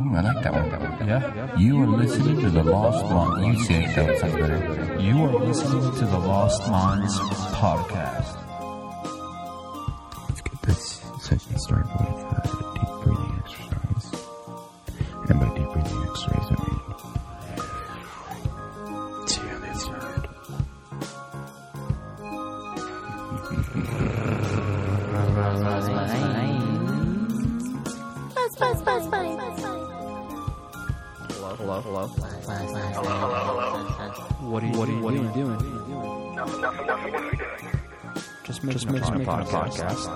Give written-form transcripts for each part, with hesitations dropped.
I like that one. Yeah. You are listening to the Lost Minds. You say it, that sounds better. You are listening to the Lost Minds podcast. Let's get this session started with a deep breathing exercise. And by deep breathing exercise, I mean, see how they start. Hello. What are you doing? Just making a podcast.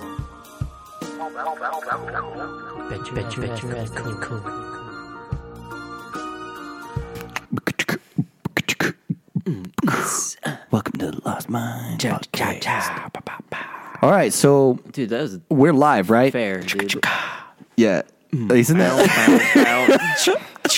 Bet you're at cool. Welcome to the Lost Minds podcast. All right, so Dude, that was we're live, right? fair, dude. Yeah. Isn't that?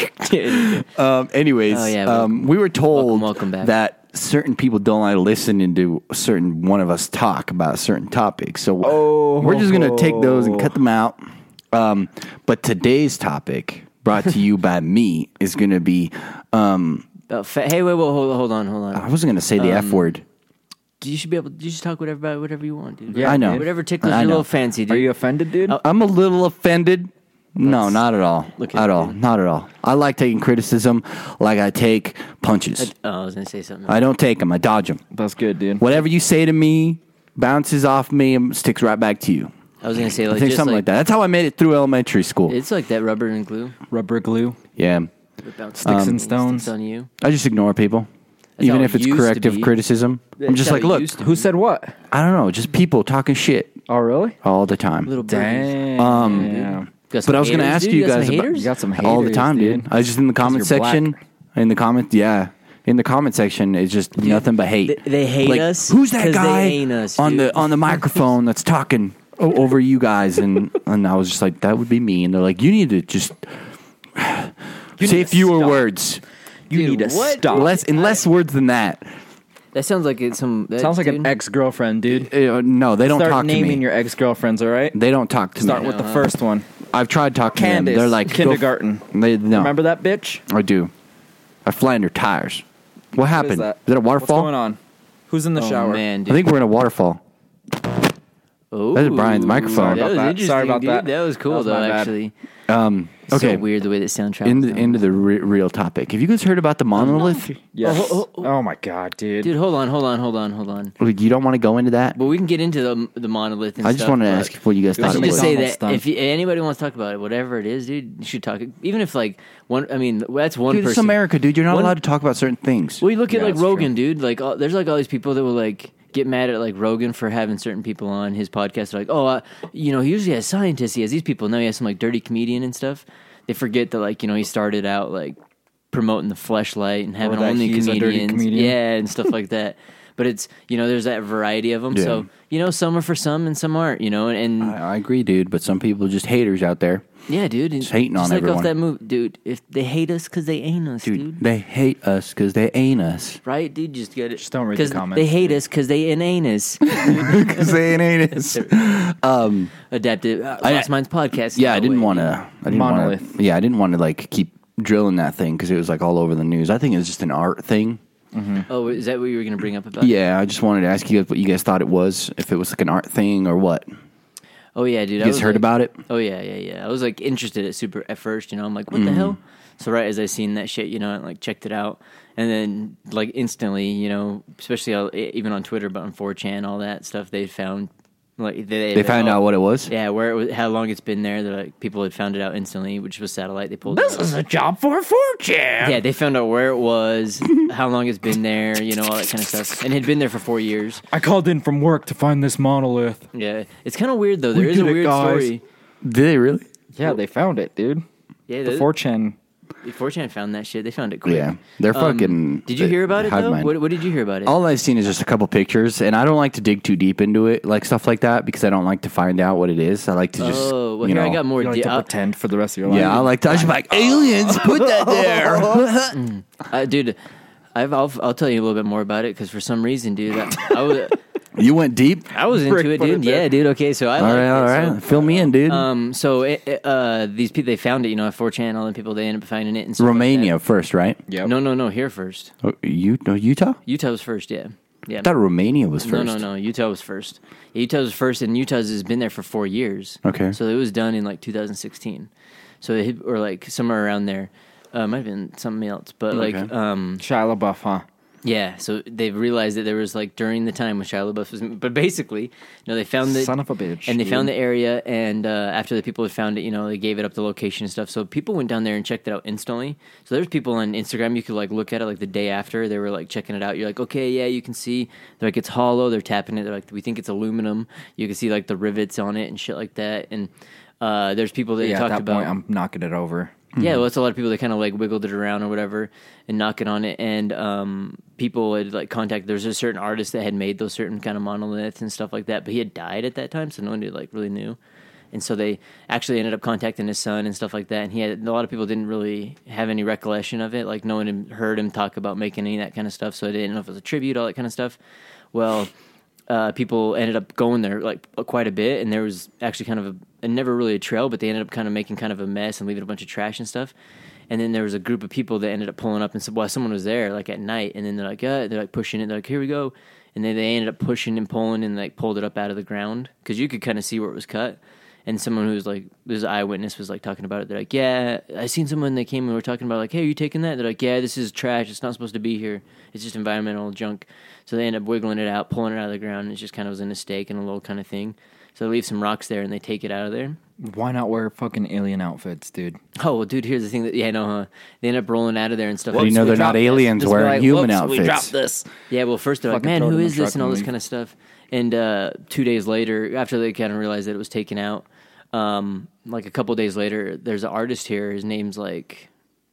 Anyways, Oh, yeah, we were told welcome back. that certain people don't like listening to certain one of us talk about certain topics. So we're just going to take those and cut them out. But today's topic, brought to you by me, is going to be... Hey, wait, hold on. I wasn't going to say the F word. You should be able. You should talk about whatever you want, dude. Yeah, I know. Whatever tickles I your know. little fancy, dude. Are you offended, dude? I'm a little offended. No, not at all. Look at you. Not at all. I like taking criticism like I take punches. I was gonna say something. I don't take them. I dodge them. That's good, dude. Whatever you say to me bounces off me and sticks right back to you. I was gonna say I like think just something like that. That's how I made it through elementary school. It's like that rubber and glue. Rubber glue. Yeah. It bounces Sticks and stones. sticks on you. I just ignore people. That's Even how if it it's used to corrective be. criticism. I'm That's just how like, it look, used to Who said what? I don't know, just people talking shit Oh, really? all the time. Little birdies. Damn. Got some But I was going to haters, ask dude? you got guys some about haters? You got some haters, all the time, dude. I was just in the comment you're black. section. In the comment, in the comment section, it's just nothing but hate. They hate Like, us. who's that 'cause guy They ain't us, on dude. the microphone that's talking over you guys? And I was just like, that would be me. And they're like, you need to just say fewer words. You Dude, need to what? stop. Less words than that. That sounds like it's some. Sounds like dude. an ex-girlfriend, dude. No, they don't Start talk to naming me. your ex-girlfriends, all right? They don't talk to Start me. with the first one. I've tried talking to Candace, them. They're like, kindergarten. No. Remember that bitch? I do. I fly under tires. What happened? What is that? Is that a What's waterfall? going on? Who's in the Oh, shower? man, I dude. think we're in a waterfall. Ooh. That is Brian's microphone. That was Sorry interesting, about dude. that. That was cool, That was though, my bad. actually. Okay. So weird the way that sound travels. Into the real topic. Have you guys heard about the monolith? Yes. Oh. Oh my god, dude. Dude, hold on. You don't want to go into that? But we can get into the monolith and I stuff. just wanted to but ask what you guys I thought should it just was. say McDonald's that done. if anybody wants to talk about it, whatever it is, dude, you should talk. Even if like one, I mean, that's one Dude, it's person. America, dude. You're not One- allowed to talk about certain things. Well, you look at Yeah, like that's Rogan, dude. Like, there's like all these people that will like get mad at like Rogan for having certain people on his podcast. They're like, oh, he usually has scientists. He has these people. Now he has some like dirty comedian and stuff. They forget that like he started out like promoting the Fleshlight and having that only he's a dirty comedians, comedian. yeah, and stuff like that. But it's there's that variety of them. Yeah. So some are for some and some aren't. And I agree, dude, but some people are just haters out there. yeah, dude, Just hating on like everyone. off that movie, dude. If they hate us because they ain't us, dude. They hate us because they ain't us. Right, dude? Just get it. Just don't read the 'Cause comments, They hate dude. us because they ain't us. Because they ain't us. Adapted Lost Minds podcast. Yeah, I didn't want to. Monolith. Yeah, I didn't want to like keep drilling that thing because it was like all over the news. I think it was just an art thing. Oh, is that what you were going to bring up about? Yeah, I just wanted to ask you guys what you guys thought it was. If it was like an art thing or what. Oh yeah, dude. You guys heard about it? Oh yeah. I was like interested at first. I'm like, what the hell? So right as I seen that shit, I like checked it out, and then like instantly, especially even on Twitter, but on 4chan, all that stuff, they found like They found out what it was? Yeah, where it was, how long it's been there. That like people had found it out instantly, which was satellite. They pulled. This is a job for 4chan. Yeah, they found out where it was, how long it's been there, all that kind of stuff, and it had been there for 4 years. I called in from work to find this monolith. Yeah, it's kind of weird though. There is did a it, weird guys. story. Did they really? Yeah, they found it, dude. Yeah, The 4chan. 4chan found that shit. They found it quick. Yeah. They're fucking. Did you hear about it hive though? mind. What did you hear about it? All I've seen is just a couple pictures, and I don't like to dig too deep into it, like stuff like that, because I don't like to find out what it is. I like to just. Oh, well, here I got more. You like to pretend for the rest of your life. Yeah, I like to. I should be like aliens. Put that there. Dude, I'll tell you a little bit more about it because for some reason, dude, I was You went deep. I was into it, put dude. it there. Yeah, dude. Okay, so I All like right, all it. right. Fill me in, dude. These people, they found it, you know, at 4chan, all the people, they ended up finding it. And stuff Romania Like first, right? Yep. that. No, here first. Oh, Utah? Utah was first, yeah. Yeah. I thought Romania was first. No. Utah was first. Yeah, Utah was first, and Utah's has been there for 4 years. Okay. So it was done in like 2016. So or like somewhere around there. Might have been something else, but like, Okay. Shia LaBeouf, huh? yeah. So they realized that there was like during the time when Shia LaBeouf was, but basically, you know, they found the Son of a bitch. and they dude. found the area, and after the people had found it, you know, they gave it up the location and stuff. So people went down there and checked it out instantly. So there's people on Instagram, you could like look at it like the day after they were like checking it out. You're like, okay, yeah, you can see. They're like, it's hollow. They're tapping it. They're like, we think it's aluminum. You can see like the rivets on it and shit like that. And there's people that Yeah, at talked that about. point, I'm knocking it over. Yeah, well, it's a lot of people that kind of like wiggled it around or whatever and knocking on it. And people had like contacted. There was a certain artist that had made those certain kind of monoliths and stuff like that, but he had died at that time, so no one like really knew. And so they actually ended up contacting his son and stuff like that. And he had a lot of people didn't really have any recollection of it. Like no one had heard him talk about making any of that kind of stuff, so they didn't know if it was a tribute, all that kind of stuff. Well, people ended up going there like quite a bit, and there was actually kind of never really a trail, but they ended up kind of making kind of a mess and leaving a bunch of trash and stuff. And then there was a group of people that ended up pulling up and said, well, someone was there like at night, and then they're like pushing it, they're like, here we go. And then they ended up pushing and pulling and like pulled it up out of the ground because you could kind of see where it was cut. And someone who was like, this eyewitness was like talking about it. They're like, yeah, I seen someone that came and were talking about like, hey, are you taking that? They're like, yeah, this is trash. It's not supposed to be here. It's just environmental junk. So they end up wiggling it out, pulling it out of the ground. And it just kind of was in a stake and a little kind of thing. So they leave some rocks there and they take it out of there. Why not wear fucking alien outfits, dude? Oh, well, dude, here's the thing that, yeah, no, huh? They end up rolling out of there and stuff. How do you know they're not aliens Just be wearing like, human "Whoops, outfits? We dropped this. Yeah, well, first they're like, Fucking man, throw it who in the is this? truck And all and this leave. kind of stuff. And 2 days later, after they kind of realized that it was taken out, like a couple days later, there's an artist here. His name's like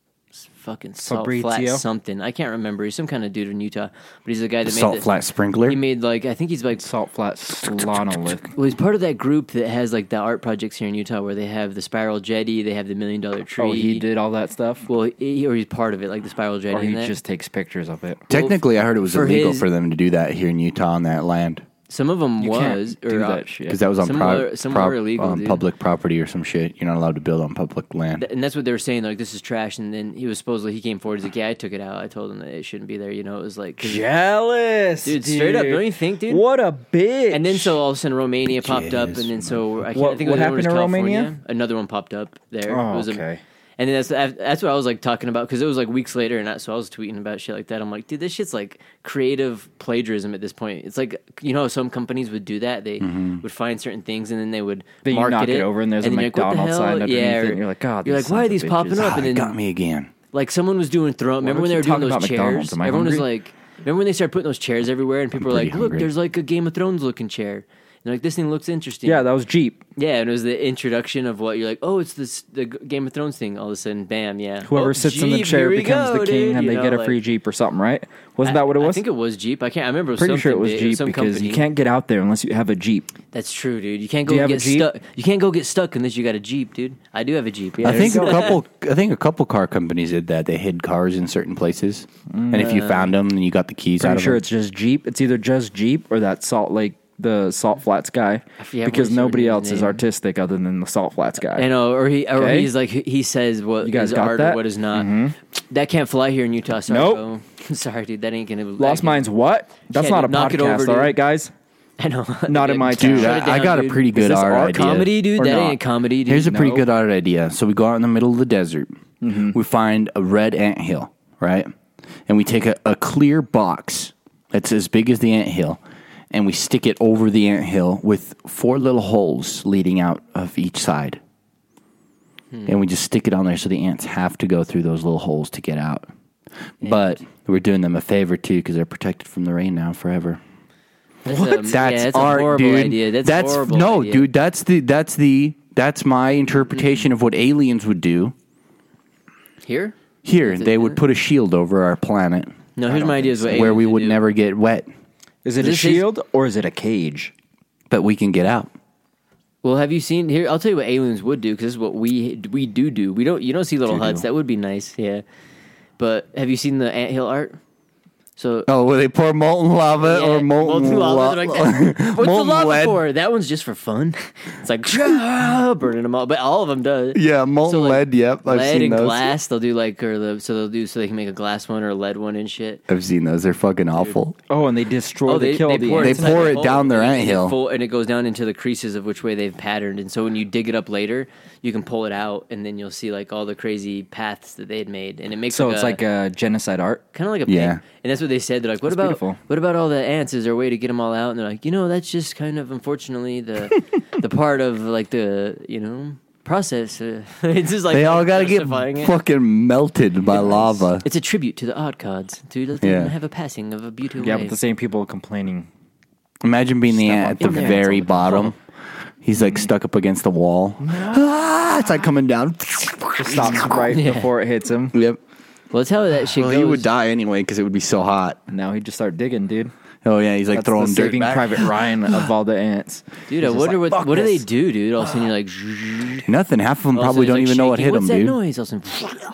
fucking Salt Flat Fabrizio? something. I can't remember. He's some kind of dude in Utah, but he's the guy that Salt made Flat Sprinkler? He made like, I think he's like, Salt flat Slonolith. well, he's part of that group that has like the art projects here in Utah where they have the Spiral Jetty, they have the $1 Million Tree. Oh, he did all that stuff? Well, or he's part of it, like the Spiral Jetty. Or he and that. just takes pictures of it? Technically, I heard it was for illegal his- for them to do that here in Utah on that land. Some of them You can't was do that shit. Because that was on Some were illegal, dude. public property or some shit. You're not allowed to build on public land. And that's what they were saying. Like, this is trash. And then he came forward. He's like, yeah, I took it out. I told him that it shouldn't be there. You know, it was like, 'cause- Jealous, dude, straight up. Don't you think, dude? What a bitch. And then so all of a sudden Romania popped up, Yes, and then so I What- think it was what happened was in California. Romania? Another one popped up there. Oh, It was okay. And then that's what I was like talking about because it was like weeks later, and so I was tweeting about shit like that. I'm like, dude, this shit's like creative plagiarism at this point. It's like, you know, some companies would do that. They would find certain things and then they would Then you market knock it over and there's a you're like, what the McDonald's hell? sign underneath yeah, it, and you're like, God, you're these like, why are sons these of popping bitches. up? And It then got me again. like someone was doing Why remember do when we they were keep doing talking those about McDonald's? chairs? Am I Everyone was hungry? like, remember when they started putting those chairs everywhere and people were pretty like, look, hungry. there's like a Game of Thrones looking chair. And they're like, this thing looks interesting. Yeah, that was Jeep. Yeah, and it was the introduction of what you're like, oh, it's the Game of Thrones thing. All of a sudden, bam, yeah. Whoever Oh, sits in the Jeep, chair here we becomes go, the king, dude, and you they know, get a like- free Jeep or something, right? Wasn't that what it was? I think it was Jeep. I remember. It was Pretty sure it something was big. Jeep Some because company. you can't get out there unless you have a Jeep. That's true, dude. You can't Do go you have a get Jeep? stuck. You can't go get stuck unless you got a Jeep, dude. I do have a Jeep. Yeah, I think a couple car companies did that. They hid cars in certain places, and if you found them, then you got the keys out Pretty of sure them. it's just Jeep. It's either just Jeep or that the Salt Flats guy, Yeah, because what's nobody his else is name? artistic other than the Salt Flats guy. I know, or Okay. he's like he says what You guys is got art that? Mm-hmm. or what is not. That can't fly here in Utah. Sorry, Nope. bro. Sorry, dude. That ain't gonna. Lost Minds what? That's Yeah, not a dude, knock it podcast, over, all dude. right, guys? I know. Not in my Dude, town. Dude, shut it I down, got a dude. pretty good this art art idea. Comedy, dude. Or That not? ain't comedy, dude. Here's a pretty No. good art idea. So we go out in the middle of the desert. We find a red anthill, right? And we take a clear box that's as big as the anthill, and we stick it over the anthill with 4 little holes leading out of each side. And we just stick it on there so the ants have to go through those little holes to get out. But we're doing them a favor, too, because they're protected from the rain now forever. That's, That's a art, horrible dude. idea. That's horrible. No, idea. dude. That's my interpretation of what aliens would do. Here? Here, they would put a shield over our planet No, here's my idea. Is what where aliens we would do. never get wet, Is it a This is- shield or is it a cage? but we can get out. Well, have you seen here? I'll tell you what aliens would do because this is what we do. You don't see little Do-do. huts. That would be nice, yeah. But have you seen the anthill art? So Oh, will they pour molten lava yeah, or molten lava. They're like, what's the molten lava lead? for? That one's just for fun. It's like burning them all, but all of them does. Yeah, molten like, lead. Yep, I've lead seen and those. glass. They'll do like so they can make a glass one or a lead one and shit. I've seen those. They're fucking awful. Oh, and they destroy. They kill the They ants. pour inside it the down their and anthill. and it goes down into the creases of which way they've patterned. And so when you dig it up later, you can pull it out, and then you'll see like all the crazy paths that they had made, and it makes So it's like a genocide art. kind of like a Yeah. pig. And that's what they said. They're like, That's beautiful. what about all the ants? Is there a way to get them all out? And they're like, that's just kind of unfortunately the the part of like the process. It's just like They all got to get justifying it. fucking melted by lava. It's a tribute to the odd gods to let Yeah. them have a passing of a beautiful Yeah, way. but the same people complaining. Imagine being the Step ant up at the in there. very It's all- bottom. He's like stuck up against the wall. Ah, it's like coming down. Just stops right Yeah. before it hits him. Yep. Well, that's how that shit Well, goes. he would die anyway because it would be so hot. Now he just start digging, dude. Oh yeah, he's like That's throwing the dirt Saving back. Private Ryan of all the ants. Dude, I He's just wonder like, what "Fuck do they this." do, dude? All of a sudden you're like, Nothing. Half of them all of a probably sudden don't it's even like know what shaking. hit them, What's that dude. noise? All of a sudden,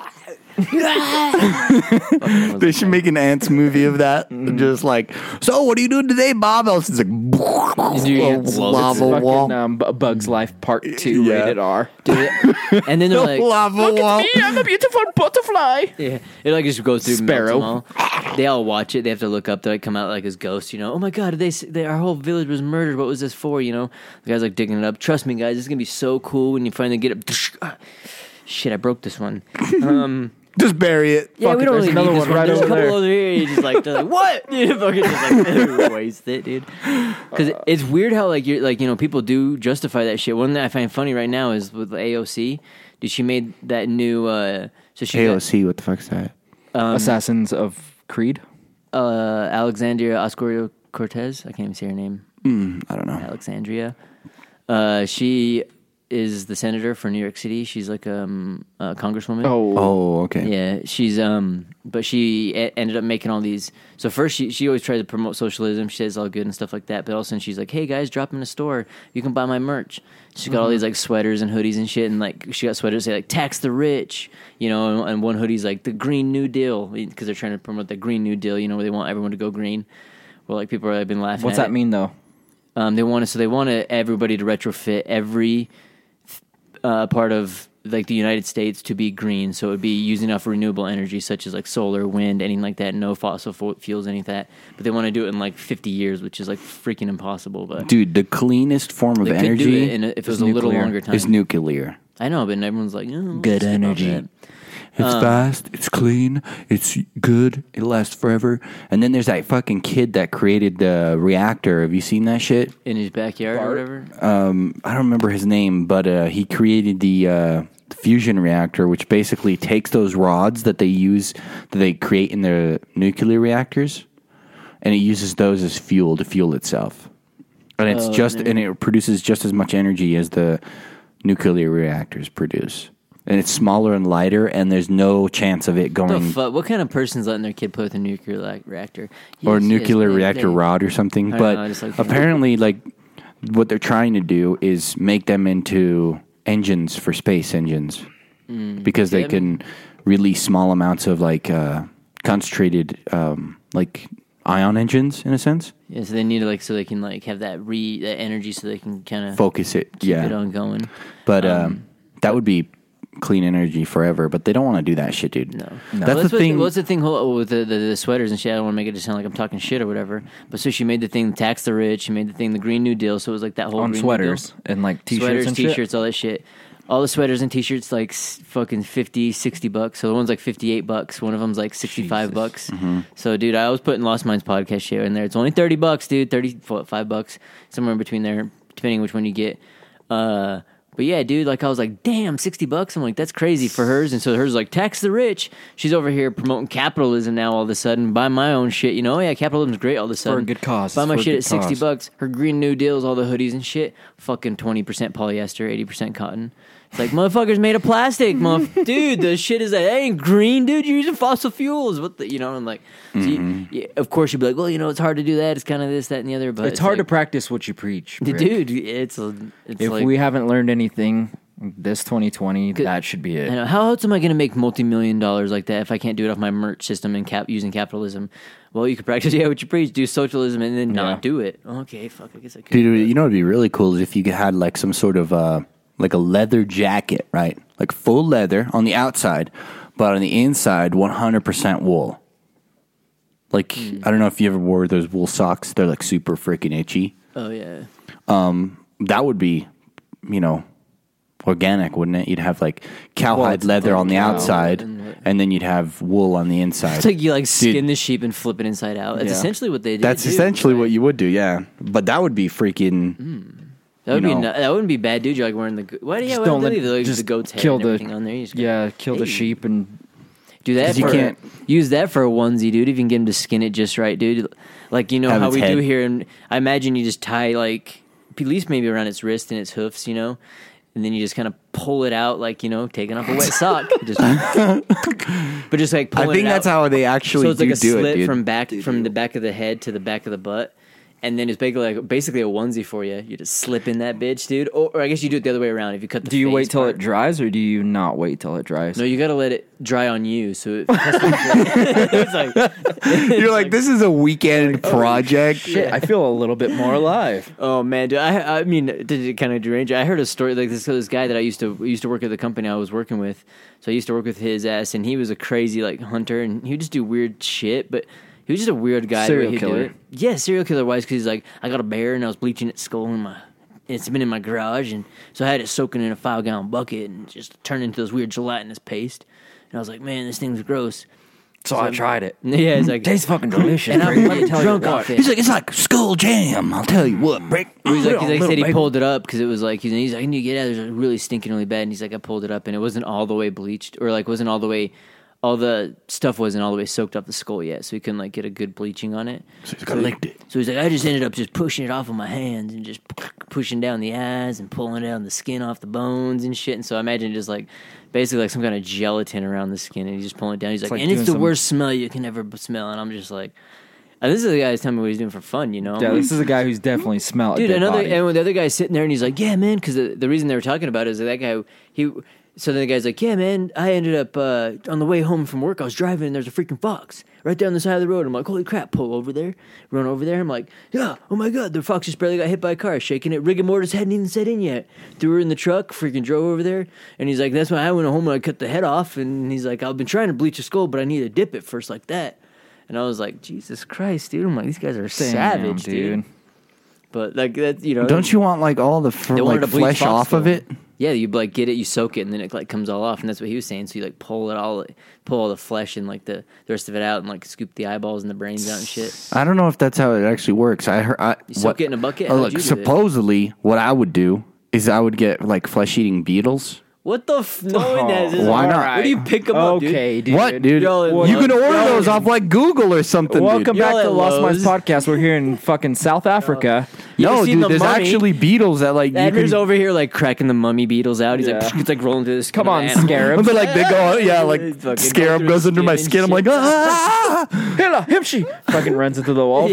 They should make an ants movie of that. Just like, so what are you doing today, Bob? Else it's like ants love it. lava wall. Fucking Bug's Life Part 2 Yeah. rated R. dude, and then they're like, Lava wall. I'm a beautiful butterfly. yeah, it like just goes through Sparrow. melts them all. They all watch it. They have to look up. They like come out like as ghosts. Oh my god, our whole village was murdered. What was this for? The guy's like digging it up. Trust me, guys, this is gonna be so cool when you finally get it. Shit, I broke this one. Just bury it. Yeah, Fuck we it, don't there's really another need this one one. right There's a over couple there. over here. You just like, they're like, what? Fucking just like waste it, dude. Because it's weird how like you're like people do justify that shit. One that I find funny right now is with AOC. Dude, she made that new. So she AOC, what the fuck's that? Assassins of Creed. Alexandria Ocasio Cortez. I can't even say her name. I don't know. Alexandria. She is the senator for New York City. She's like a congresswoman. Oh, okay. Yeah, she's but she ended up making all these. So first, she always tried to promote socialism. She says it's all good and stuff like that. But all of a sudden, she's like, "Hey guys, drop in a store. You can buy my merch." She got all these like sweaters and hoodies and shit, and like she got sweaters that say like "Tax the Rich," and one hoodie's like the Green New Deal because they're trying to promote the Green New Deal. Where they want everyone to go green. Well, like people have been laughing. What's at that it. mean, though? They want everybody to retrofit every part of like the United States to be green. So it would be using enough renewable energy, such as like solar, wind, anything like that. No fossil fuels, any of that. But they want to do it in like 50 years, which is like freaking impossible. But Dude, the cleanest form of they could do energy it if it was a little nuclear. longer time. is nuclear. I know, but everyone's like, oh, Good skip off energy. that. It's fast, it's clean, it's good, it lasts forever. And then there's that fucking kid that created the reactor. Have you seen that shit? In his backyard or whatever. I don't remember his name, but he created the fusion reactor, which basically takes those rods that they create in their nuclear reactors, and it uses those as fuel to fuel itself. And it's and it produces just as much energy as the nuclear reactors produce. And it's smaller and lighter, and there's no chance of it What going the fuck? What kind of person's letting their kid play with a nuclear reactor? or Yes, nuclear yes, reactor they- rod or something. I But know, I just like- apparently, like what they're trying to do is make them into engines for space engines because they Yeah, I can release small amounts of like concentrated like ion engines in a sense. Yeah, so they need to so they can have that that energy, so they can kind of Focus it, keep yeah. it on going. But that would be clean energy forever. But they don't want to do that shit, dude. No. That's the thing. What's the thing with the sweaters and shit? I don't want to make it just sound like I'm talking shit or whatever. But so she made the thing tax the rich. She made the thing the Green New Deal. So it was like that whole On Green sweaters New Deal. and like t-shirts Sweaters, and t-shirts, shit. all that shit. All the sweaters and t-shirts like fucking $50, $60. So the one's like $58. One of them's like $65. Mm-hmm. So dude, I was putting Lost Minds podcast shit in there. It's only $30, dude. $5, somewhere in between there, depending which one you get. But yeah, dude, like I was like, damn, $60. I'm like, that's crazy for hers. And so hers is like, tax the rich. She's over here promoting capitalism now all of a sudden. Buy my own shit. Oh yeah, capitalism's great all of a sudden. a good cause. Buy It's my for a shit at good cause. $60. Her Green New Deals, all the hoodies and shit, fucking 20% polyester, 80% cotton. It's like, motherfuckers made of plastic, dude. The shit is that ain't green, dude. You're using fossil fuels. What the, I'm like, so of course you'd be like, well, it's hard to do that. It's kind of this, that, and the other. But It's hard to like, practice what you preach, Rick. dude. It's If like, we haven't learned anything This 2020, that should be I it. know. How else am I going to make multi-million dollars like that if I can't do it off my merch system and using capitalism? Well, you could practice what you preach, do socialism, and then not do it. Okay, fuck. I guess I could. Dude, you know what'd be really cool is if you had like some sort of like a leather jacket, right? Like full leather on the outside, but on the inside, 100% wool. Like I don't know if you ever wore those wool socks. They're like super freaking itchy. Oh yeah. That would be, organic, wouldn't it? You'd have like cowhide leather on the outside, and then you'd have wool on the inside. It's like you skin the sheep and flip it inside out. That's essentially what they do. That's essentially what you would do, yeah. But that would be freaking. That would that wouldn't be bad, dude. You're like wearing the why do you Don't let- leave the just goat's head kill and the- everything on there? You just go, Kill the sheep and do that. 'Cause you For, can't- use that for a onesie, dude. If you can get him to skin it just right, dude. Like Have how its we head. do here, and I imagine you just tie like at least maybe around its wrist and its hoofs, and then you just kind of pull it out like taking off a wet sock. But just like pulling I think it that's out. how they actually So it's like a do slit it, dude. from the back of the head to the back of the butt, and then it's basically a onesie for you. You just slip in that bitch, dude. Or I guess you do it the other way around. If you cut the do you face wait till part. it dries or do you not wait till it dries? No, you got to let it dry on you. So it's like You're like, this is a weekend project. Shit, I feel a little bit more alive. oh man, dude, I mean, did it kind of deranged? I heard a story like this guy that I used to work at the company I was working with. So I used to work with his ass, and he was a crazy hunter, and he would just do weird shit, but. He was just a weird guy. Serial the way he'd do killer. it. Yeah, serial killer wise, because he's like, I got a bear and I was bleaching its skull it's been in my garage, and so I had it soaking in a 5-gallon bucket and just turned into this weird gelatinous paste. And I was like, man, this thing's gross. So I tried it. Yeah, it's like Tastes fucking delicious. and I'm Let me getting tell you drunk what. off it. He's like, it's like skull jam. I'll tell you what, Brick. He's like, he said he baby. pulled it up because it was like he's like, I need to get out. It was really stinking really bad. And he's like, I pulled it up and it wasn't all the way bleached or wasn't all the way. All the stuff wasn't all the way soaked off the skull yet, so he couldn't get a good bleaching on it. So he's licked it. So he's like, I just ended up just pushing it off with my hands and just pushing down the eyes and pulling down the skin off the bones and shit. And so I imagine just basically some kind of gelatin around the skin, and he's just pulling it down. He's like, like and it's doing the some- worst smell you can ever smell. And I'm just like, and this is the guy who's telling me what he's doing for fun, Yeah, this is a guy who's definitely smelled Dude, a dead body. and the other guy's sitting there and he's like, yeah, man, because the reason they were talking about it is that guy, so then the guy's like, yeah, man, I ended up, on the way home from work, I was driving and there's a freaking fox right down the side of the road. I'm like, holy crap, pull over there, run over there. I'm like, yeah, oh my God, the fox just barely got hit by a car, shaking it. Rigor mortis hadn't even set in yet. Threw her in the truck, freaking drove over there. And he's like, that's why I went home and I cut the head off. And he's like, I've been trying to bleach a skull, but I need to dip it first like that. And I was like, Jesus Christ, dude. I'm like, these guys are savage, dude. But that, Don't you want all the They wanted to bleach flesh fox off of skull. it? Yeah, you get it, you soak it, and then it comes all off, and that's what he was saying. So you pull all the flesh and the rest of it out, and scoop the eyeballs and the brains out and shit. I don't know if that's how it actually works. I heard You soak it in a bucket? Oh, How'd look, you do it? supposedly, what I would do is I would get flesh-eating beetles. What the no? Why not? Where do you pick them up, dude? Okay, dude. What, dude? Y'all- You can order y'all- those off Google or something. Welcome dude. back Y'all to at Lost Minds Lowe's. Podcast. We're here in fucking South Africa. You ever No, seen dude. the There's mummy? actually beetles that you Andrew's can. over here cracking the mummy beetles out. He's Yeah. he's rolling through this. Come on, animal. scarab. But they go, yeah, Fucking go scarab through goes his under my skin skin. I'm and like, shit. ah! Hela, himshi. Fucking runs into the wall.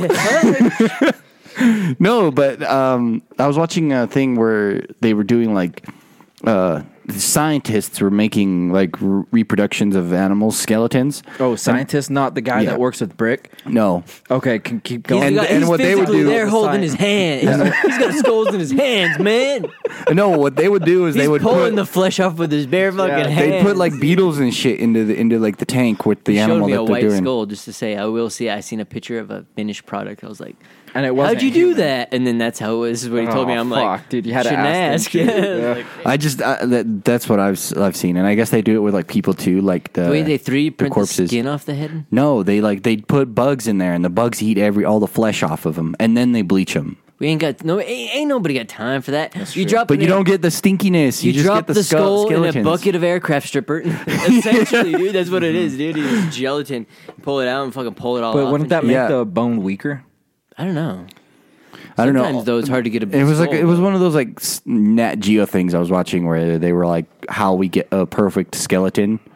No, but I was watching a thing where they were doing scientists were making reproductions of animals, skeletons. Oh, scientist, not the guy Yeah. that works with Brick. No, Okay, can keep He's going. the And- guy- and he's what they would physically do- there holding his hand. He's got skulls in his hands, man. no. What they would do is He's they would pulling put the flesh off with his bare fucking hands. they put beetles and shit into the tank with the He showed animal me a that they're white doing. skull just to say I will see. I seen a picture of a finished product. I was like, And it wasn't how'd you do human. that? And then that's how it was. Is what he told me. Oh, I'm like, fuck, dude, you had to shouldn't ask them, ask. dude. Yeah. Yeah. Like, I just that's what I've seen, and I guess they do it with people too, the wait, they 3D print the corpses. skin off the head? No, they put bugs in there, and the bugs eat all the flesh off of them, and then they bleach them. We ain't got ain't nobody got time for that. You drop, But you don't get the stinkiness. You just drop get the skull in a skeletons. bucket of aircraft stripper. Essentially, dude, that's what it is, dude. It's gelatin. Pull it out and fucking pull it all But off. wouldn't and that make Yeah. the bone weaker? I don't know. I don't know. Sometimes though, it's hard to get a. It was skull, it was one of those Nat Geo things I was watching where they were how we get a perfect skeleton,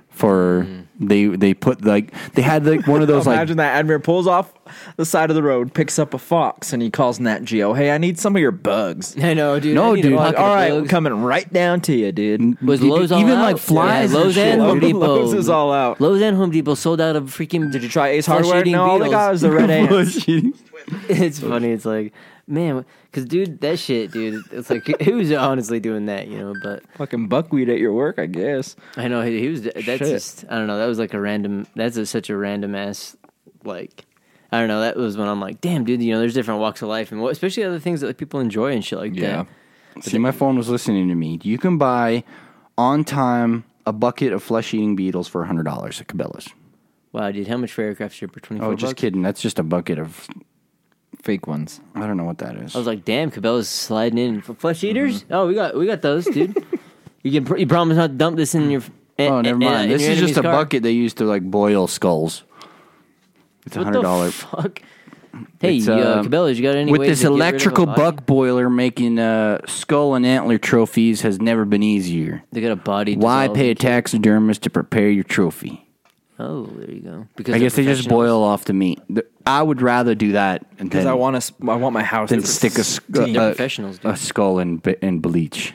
for they put like they had like one of those like Imagine that Admiral pulls off the side of the road, picks up a fox, and he calls Nat Geo. Hey, I need some of your bugs. I know, dude. No, I need a dude. bucket All of right, bugs. coming right down to you, dude. Was Dude, Lowe's all even out? like flies Yeah, and Lowe's shit. and Home Depot. Lowe's is all out. Lowe's and Home Depot sold out of freaking. Did you try Ace flesh Hardware? eating No, all they got beetles. was the red ants. It's funny. It's like, man, because dude, that shit, dude. It's like who's honestly doing that, you know? But Fucking buckwheat at your work, I guess. I know he was. That's Shit. just. I don't know. That was like a random. Such a random ass. Like, I don't know. That was when I'm like, damn, dude. You know, there's different walks of life, and especially other things that like, people enjoy and shit like that. See, my phone was listening to me. You can buy on time a bucket of flesh-eating beetles for $100 at Cabela's. Wow, dude. How much for aircraft ship for 24 Oh, just bucks? kidding. That's just a bucket of. Fake ones. I don't know what that is. I was like, damn, Cabela's sliding in for flesh eaters. Oh, we got those, dude. You promise not to dump this in your. Oh, never mind. This is just a bucket they used to like boil skulls. It's What $100. the fuck? Hey, It's, Cabela's, you got any With ways this to get rid of electrical a body? buck boiler, making skull and antler trophies has never been easier. They got a body. Why dissolved. pay a taxidermist to prepare your trophy? Oh, there you go. Because I they're guess they just professionals. boil off the meat. I would rather do that Because than, I want my house than to stick a, They're professionals, dude. a skull in bleach.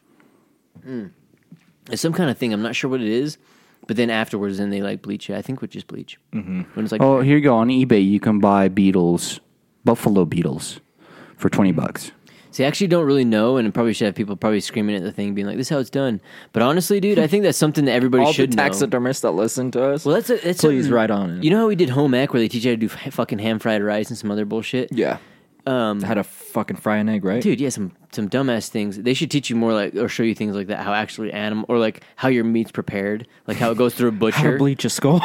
It's some kind of thing. I'm not sure what it is, but then afterwards, then they like bleach it. I think with just bleach. Mm-hmm. When it's like, Oh, here you go. On eBay, you can buy beetles, buffalo beetles, for $20. see, I actually don't really know, and probably should have people probably screaming at the thing, being like, "This is how it's done." But honestly, dude, I think that's something that everybody all the should know. taxidermists that listen to us. Well, that's please something- write on it. You know how we did home ec where they teach you how to do fucking ham fried rice and some other bullshit? Yeah. How to fucking fry an egg, right? Dude, yeah, some dumbass things. They should teach you more like, or show you things like that, how actually animal, or like how your meat's prepared, like how it goes through a How butcher. to bleach a skull.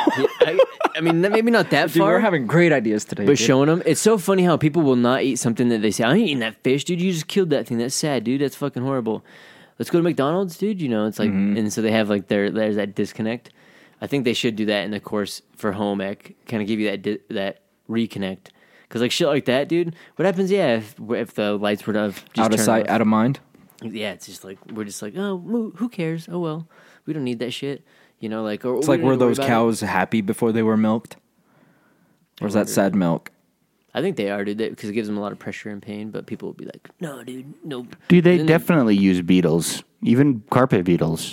I mean, maybe not that Dude, far. we're having great ideas today. But dude. showing them, it's so funny how people will not eat something that they say, I ain't eating that fish, dude. You just killed that thing. That's sad, dude. That's fucking horrible. Let's go to McDonald's, dude. You know, it's like, and so they have like there's that disconnect. I think they should do that in the course for home ec, kind of give you that reconnect. Because like shit like that, dude. What happens? Yeah, if the lights were to just Out of turn sight, off. out of mind. Yeah, it's just like we're just like, oh, who cares? Oh well, we don't need that shit. You know, like or It's we like, don't were need to worry those about it. cows happy before they were milked? Or is that sad milk? I think they are, dude, because it gives them a lot of pressure and pain. But people will be like, no, dude, nope. Dude, they Then- definitely use beetles, even carpet beetles.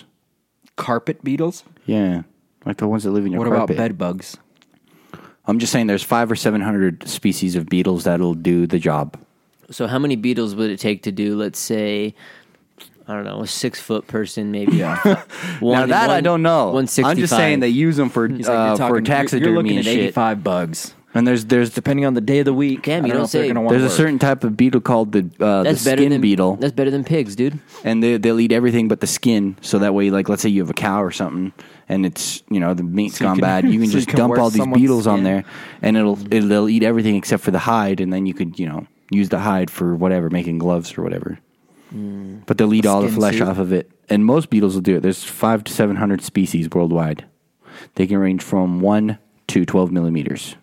Carpet beetles? Yeah, like the ones that live in your What carpet. about bed bugs? I'm just saying, there's 500 or 700 species of beetles that'll do the job. So how many beetles would it take to do, let's say, I don't know, a 6 foot person, maybe? Yeah. Now that I don't know. 165. I'm just saying they use them for He's like, for taxidermy you're looking and at shit. 85 bugs. And there's Depending on the day of the week. Damn, I you don't know don't if they're say. gonna wanna there's a work. certain type of beetle called the skin beetle, That's better than pigs, dude. and they'll eat everything but the skin. So that way, like let's say you have a cow or something, and it's the meat's So you gone can- bad, you can so you just can dump wear all these someone's beetles on skin. there, and they'll eat everything except for the hide, and then you could use the hide for whatever, making gloves or whatever. But they'll eat all the skin flesh suit. off of it, and most beetles will do it. There's 500 to 700 species worldwide. They can range from 1 to 12 millimeters.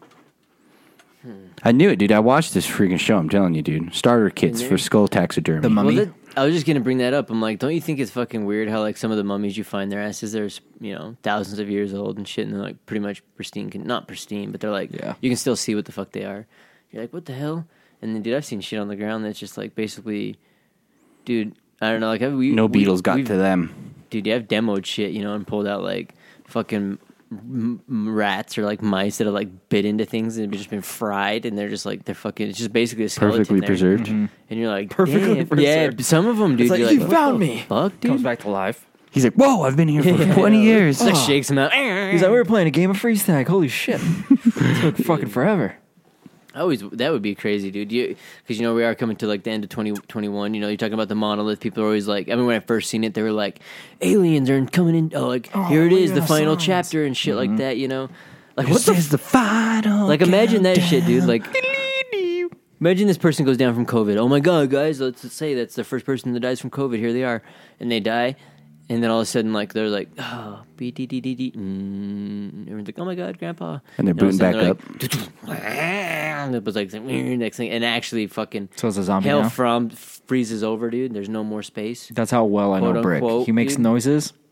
I knew it, dude. I watched this freaking show. I'm telling you, dude. Starter kits for skull taxidermy. The mummy? Well, I was just gonna bring that up. I'm like, don't you think it's fucking weird how like some of the mummies you find their asses they're thousands of years old and shit, and they're like pretty much pristine, not pristine, but they're like Yeah. you can still see what the fuck they are. You're like, what the hell? And then, dude, I've seen shit on the ground that's just like basically, dude, I don't know, like No beetles got we've- to them. Dude, you have demoed shit, and pulled out like fucking rats or like mice that have like bit into things and have just been fried, and they're just like they're fucking. It's just basically a skeleton Perfectly there. preserved. And you're like, Perfectly damn. preserved. Yeah, some of them, dude. It's like, you're you what found the me. Fuck, dude. Comes back to life. He's like, whoa, I've been here for 20 years. Just, like shakes him out. He's like, we were playing a game of freeze tag. Holy shit. It took fucking forever. That would be crazy, dude. Because we are coming to like the end of 2021. You're talking about the monolith. People are always like, I mean, when I first seen it, they were like, aliens are coming in. Oh, like here it is, the final chapter and shit like that. Like what the final? Like imagine that shit, dude. Like imagine this person goes down from COVID. Oh my god, guys, let's say that's the first person that dies from COVID. Here they are, and they die, and then all of a sudden, like they're like, oh, BDDDD, everyone's like, oh my god, grandpa, And they're all of a booting sudden back they're like, and it was like next thing, and actually fucking So it's a zombie hell now? from freezes over, dude. There's no more space. That's how well I know Quote, Brick. unquote, He makes dude. noises.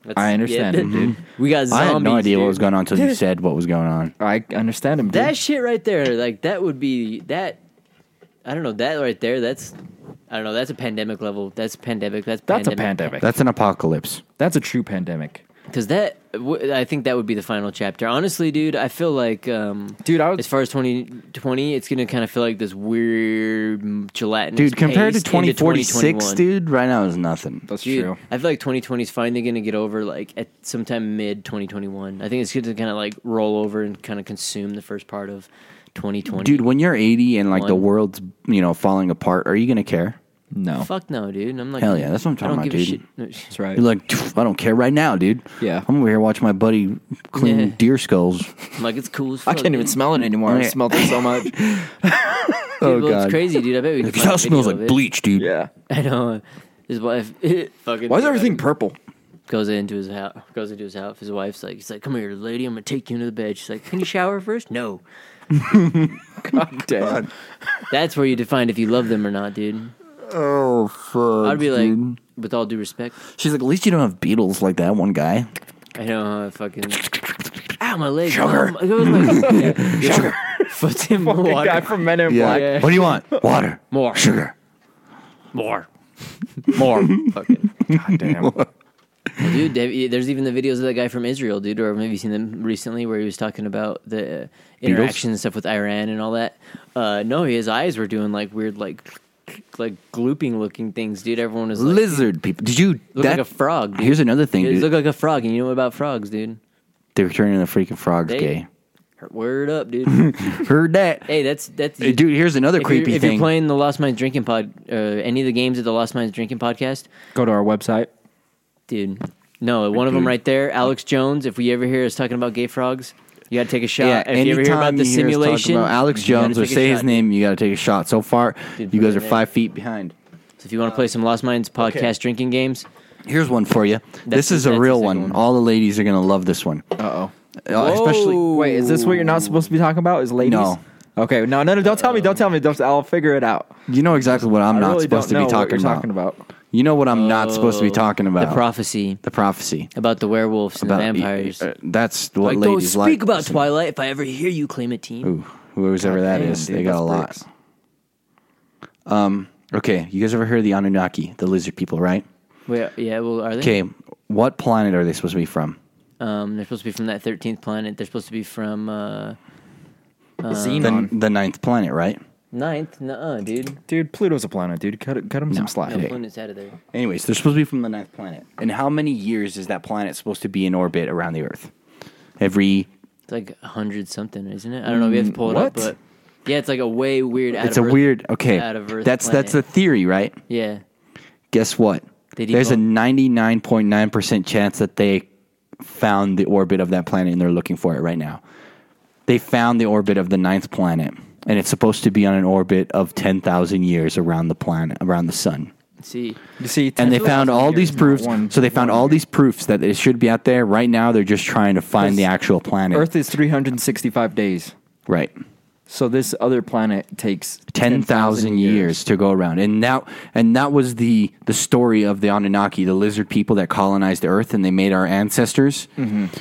I understand him, dude. We got zombies. I had no idea dude. what was going on until you said what was going on. I understand him, dude. That shit right there, like that would be that. I don't know that right there. That's I don't know. That's a pandemic level. That's pandemic. That's a pandemic. That's an apocalypse. That's a true pandemic. Because I think that would be the final chapter. Honestly, dude, I feel like, dude, as far as 2020, it's gonna kind of feel like this weird gelatinous. Dude, compared to paste into 2046, dude, right now is nothing. That's Dude, true. I feel like 2020 is finally gonna get over like at sometime mid 2021. I think it's gonna kind of like roll over and kind of consume the first part of 2020. Dude, when you're 80 and like the One. world's falling apart, are you gonna care? No. Fuck no, dude. I'm like, Hell yeah, that's what I'm talking I don't about, give dude. a shit. That's right. You're like, "Pff, I don't care right now, dude. Yeah. I'm over here watching my buddy clean Yeah. deer skulls. I'm like, it's cool as I fuck. can't even dude. smell it anymore. I Yeah. smelled it so much. Dude, Oh, well, God. it's crazy, dude. I bet we could This find a house smells video like of it. bleach, dude. Yeah. I know. His wife fucking. Why is everything purple? goes into his house? Goes into his house. His wife's like, he's like, "Come here, lady. I'm gonna take you into the bed." She's like, "Can you shower first?" No. God damn. That's where you define if you love them or not, dude. Oh, fuck. I'd be like, dude. with all due respect, She's like, at least you don't have beetles like that one guy. I know fucking. Ow, my leg. Sugar. Sugar. Puts him Fucking guy water. from Men in Yeah. Black. Yeah. What do you want? Water. More. Sugar. More. Fucking. God damn. Dude, there's even the videos of that guy from Israel, dude, or maybe you've seen them recently where he was talking about the interaction and stuff with Iran and all that. No, his eyes were doing like weird, like glooping looking things, dude. Everyone was like, Lizard people. Did you? look like a frog, dude. Here's another thing, He dude. looked like a frog, and you know what about frogs, dude? They're turning the freaking frogs They- gay. Word up, dude. Heard that. Hey, that's Hey, dude, here's another creepy if thing. you're playing the Lost Minds Drinking Pod, any of the games of the Lost Minds Drinking Podcast, Go to our website. dude. No, one of them right there, Alex Jones. If we ever hear us talking about gay frogs, you got to take a shot. Yeah, if you ever hear about anytime the you hear us talk simulation, about Alex you gotta Jones or take a say his shot, name, you got to take a shot. So far, Dude, you put guys it are in. 5 feet behind. So if you want to play some Lost Minds podcast drinking games, Here's one for you. This is a that's real the second one. one. All the ladies are gonna love this one. Uh-oh. Especially. Wait, is this what you're not supposed to be talking about? Is ladies? No. Okay, no, don't tell me. Don't tell me. I'll figure it out. You know exactly what I'm I not really supposed to don't be know what talking you're about. talking about. You know what I'm not supposed to be talking about. the prophecy The prophecy. about the werewolves and the About- vampires. That's what Like, don't ladies speak like. about Twilight if I ever hear you claim it, team. Ooh, whoever's ever that damn, is, dude, they got a that's lot. bricks. Okay, you guys ever heard of the Anunnaki, the lizard people, right? Well, yeah, well, are they? Okay, what planet are they supposed to be from? They're supposed to be from that 13th planet. They're supposed to be from Xenon. The 9th planet, right? 9th. Nuh-uh, dude. Dude, Pluto's a planet, dude. Cut him some slack. No, planet's out of there. Anyways, they're supposed to be from the 9th planet. And how many years is that planet supposed to be in orbit around the Earth? Every. It's like 100 something, isn't it? I don't know. We have to pull it up, what? but yeah, it's like a way weird. It's a weird. Okay, out of Earth. that's planet. the theory, right? Yeah. Guess what? They There's a debunked- 99.9% chance that they found the orbit of that planet and they're looking for it right now. They found the orbit of the 9th planet, and it's supposed to be on an orbit of 10,000 years around the planet, around the sun. See, You see, And they 10,000 found all years, these not proofs. one- So they found one all year. these proofs that it should be out there. Right now, they're just trying to find the actual planet. Earth is 365 days. Right. So this other planet takes 10,000 years to go around. And that was the story of the Anunnaki, the lizard people that colonized the earth and they made our ancestors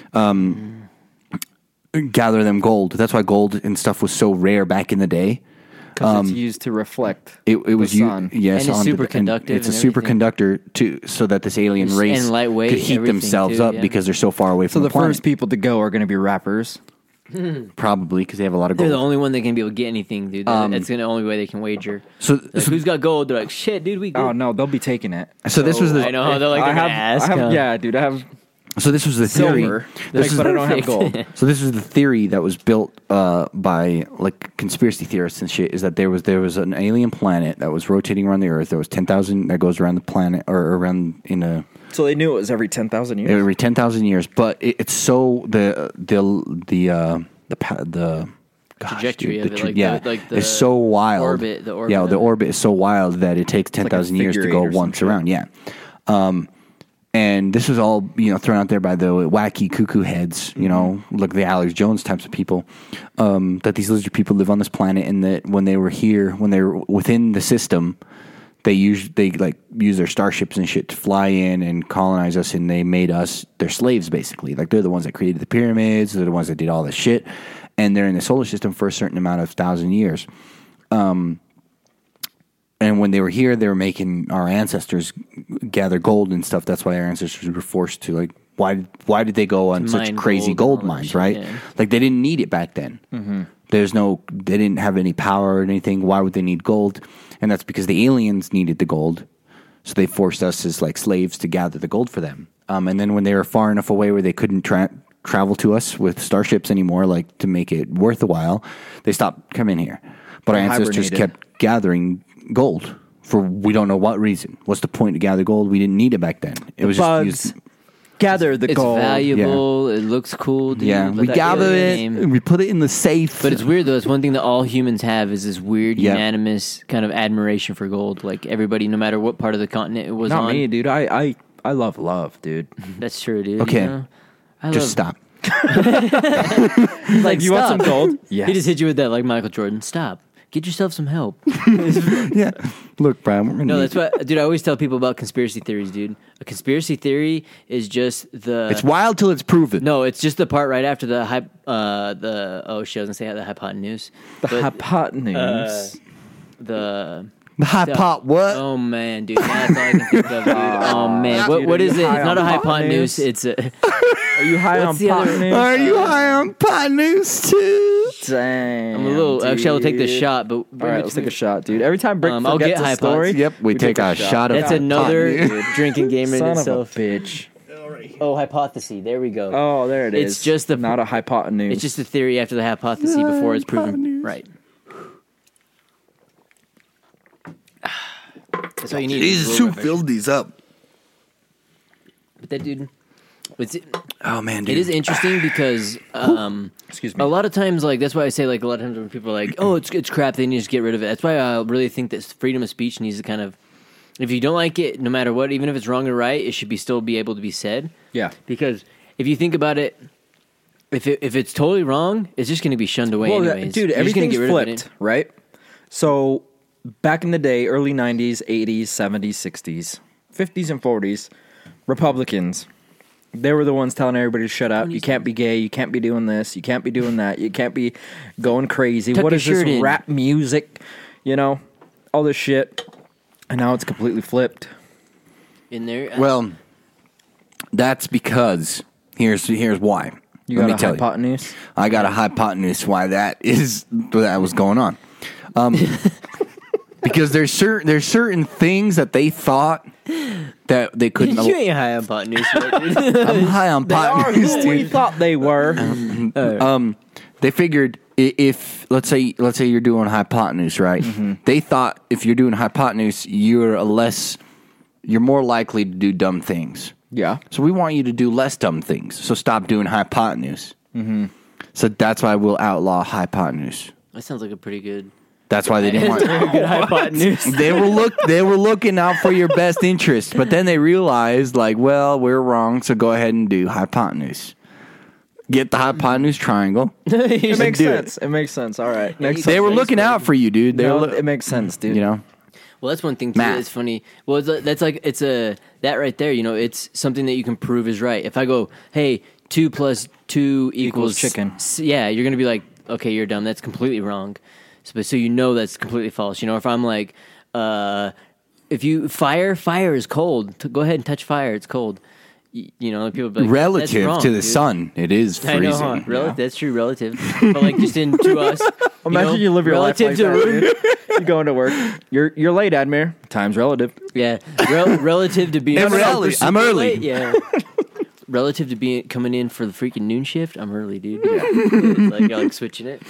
gather them gold. That's why gold and stuff was so rare back in the day. Because it's used to reflect It was the sun. yes, And it's on the- superconductive it's a and everything. superconductor so that this alien And race lightweight, could heat everything themselves too, up yeah. because they're so far away So from the the planet. first people to go are going to be rappers. Probably because they have a lot of they're gold. the only one that can be able to get anything, dude. That's the only way they can wager. so, Like, so, who's got gold? They're like, shit, dude, we good. Oh no, they'll be taking it. so this was the I know. They're like, they're gonna ask. huh? yeah, dude. I have so this was the theory. silver, This is but I don't have perfect. gold. So this is the theory that was built by like conspiracy theorists and shit. Is that there was an alien planet that was rotating around the Earth. There was 10,000 that goes around the planet or around in a So they knew it was every 10,000 years. every 10,000 years. But it's so the gosh, Trajectory dude, of it, like the it's so wild. orbit, the orbit yeah, of the it. orbit is so wild that it takes 10,000 years to figure go eight or some once shit. around. Yeah. And this was all, thrown out there by the wacky cuckoo heads, like the Alex Jones types of people, that these lizard people live on this planet and that when they were here, when they were within the system, they use their starships and shit to fly in and colonize us, and they made us their slaves basically. Like they're the ones that created the pyramids, they're the ones that did all this shit, and they're in the solar system for a certain amount of 1,000 years. And when they were here, they were making our ancestors gather gold and stuff. That's why our ancestors were forced to like. Why did they go on such crazy gold mines? Right, like they didn't need it back then. Mm-hmm. They didn't have any power or anything. Why would they need gold? And that's because the aliens needed the gold. So they forced us as like slaves to gather the gold for them. And then when they were far enough away where they couldn't travel to us with starships anymore, like to make it worth a while, they stopped coming here. But our ancestors kept gathering gold for we don't know what reason. What's the point to gather gold? We didn't need it back then. It was bugs. just used. Gather the gold. It's valuable. It looks cool. Dude. Yeah, we gather it and we put it in the safe. But it's weird though. It's one thing that all humans have is this weird, unanimous kind of admiration for gold. Like everybody, no matter what part of the continent it was Not on. me, dude. I love, dude. That's true, dude. Okay, you know? just stop. Like, you want some gold? He just hit you with that, like Michael Jordan. Stop. Get yourself some help. Yeah, look, Brian. We're gonna No, that's what, dude. I always tell people about conspiracy theories, dude. A conspiracy theory is just the. It's wild till it's proven. No, it's just the part right after the hype. She doesn't say the hypotenuse. The hypotenuse. The hypot what? Oh man, dude, that's all I can think of, dude. Oh man, what is it? It's not a hypotenuse. It's a. Are you high on What's the other- hypotenuse? Are you high on hypotenuse too? Damn. I'm a little. Actually, I'll take the dude. shot. But All right, let's take a shot, dude. Every time Brick I'll forgets get a story, hypotenuse. Yep, we take a shot of that's another hypotenuse. drinking game in son of a itself. bitch. Oh, hypothesis. There we go. Oh, there it is. It's just the- not a hypotenuse. It's just a theory after the hypothesis before it's proven right. That's all you need. Jesus, who filled these up? But that dude, Oh man, dude. it is interesting because Excuse me. a lot of times, like that's why I say, like a lot of times when people are like, "Oh, it's crap," they need to just get rid of it. That's why I really think that freedom of speech needs to kind of, if you don't like it, no matter what, even if it's wrong or right, it should still be able to be said. Yeah. Because if you think about it, if it's totally wrong, it's just going to be shunned away. Well, anyways. dude, You're just gonna everything's get rid of it. flipped, right? So back in the day, early 90s, 80s, 70s, 60s, 50s, and 40s, Republicans, they were the ones telling everybody to shut up. You can't be gay. You can't be doing this. You can't be doing that. You can't be going crazy. Tuck What your is this shirt in. rap music? You know, all this shit. And now it's completely flipped. In there. Well, that's because here's why. You Let got me a tell hypotenuse? you. I got a hypotenuse why that was going on. Because there's certain things that they thought that they couldn't. you ain't high on hypotenuse, right, dude? I'm high on They are hypotenuse, who we dude. thought they were. They figured if let's say you're doing hypotenuse, right? Mm-hmm. They thought if you're doing hypotenuse, you're more likely to do dumb things. Yeah. So we want you to do less dumb things. So stop doing hypotenuse. Mm-hmm. So that's why we'll outlaw hypotenuse. That sounds like a pretty good. That's why they didn't want. Good hypotenuse. They were looking out for your best interest, but then they realized, like, well, we're wrong. So go ahead and do hypotenuse. Get the hypotenuse triangle. It makes do sense. It makes sense. All right. Next They were looking out for you, dude. They No, were, it makes sense, dude. you know. Well, that's one thing too. Math. It's funny. Well, that's like that right there. You know, it's something that you can prove is right. If I go, hey, 2 + 2 equals chicken. Yeah, you're gonna be like, okay, you're dumb. That's completely wrong. So you know that's completely false. You know, if I'm like, if you fire is cold. Go ahead and touch fire. It's cold. You know, people be like, Relative that's wrong, to the dude. sun, it is I know, freezing. huh? That's true, relative. But like just to us, Imagine you live your life relative like that, to dude. You go into work. You're late, Admir. Time's relative. yeah, relative to being I'm early. super I'm early. late, yeah. Relative to coming in for the freaking noon shift, I'm early, dude. Yeah. Like I like switching it.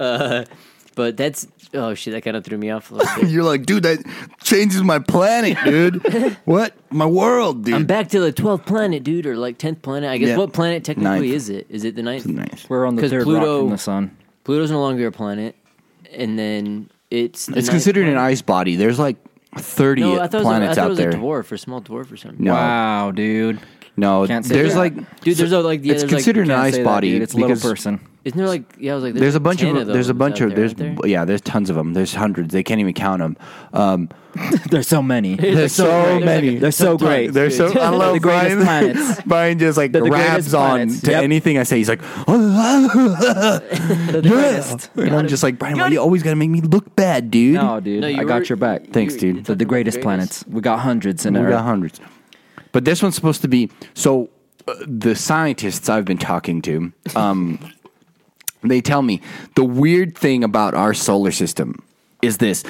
But that's oh shit, that kind of threw me off a little bit. You're like, dude, that changes my planet, dude. What? My world, dude. I'm back to the 12th planet, dude, or like 10th planet. I guess Yeah. what planet technically Ninth. is it? Is it the 9th? Nice. We're on the 'Cause third Pluto- rock from the sun. Pluto's no longer a planet, and then it's the It's 9th considered an planet. ice body. There's like 30 No, I thought planets it out was there. a dwarf, or a small dwarf, or something. No. Wow, dude. No, Can't say there's that. like Dude, there's like it's there's considered an Can't ice say that, body dude. It's a little because person. Isn't there like I was like There's a bunch 10 of those there's a bunch out of there, there's aren't there? yeah there's tons of them. There's hundreds. They can't even count them. There's so many. There's so many. They're so great. They're so. I love The greatest Brian. planets. Brian just like They're the grabs greatest on planets. to Yep. anything I say. He's like, They're the greatest. and I'm just like, Brian, why you always gotta make me look bad, dude? No, dude, No, you I were- got your back. Thanks, dude. It's They're the about greatest planets. We got hundreds in We there. got hundreds, but this one's supposed to be. So the scientists I've been talking to, they tell me the weird thing about our solar system is this.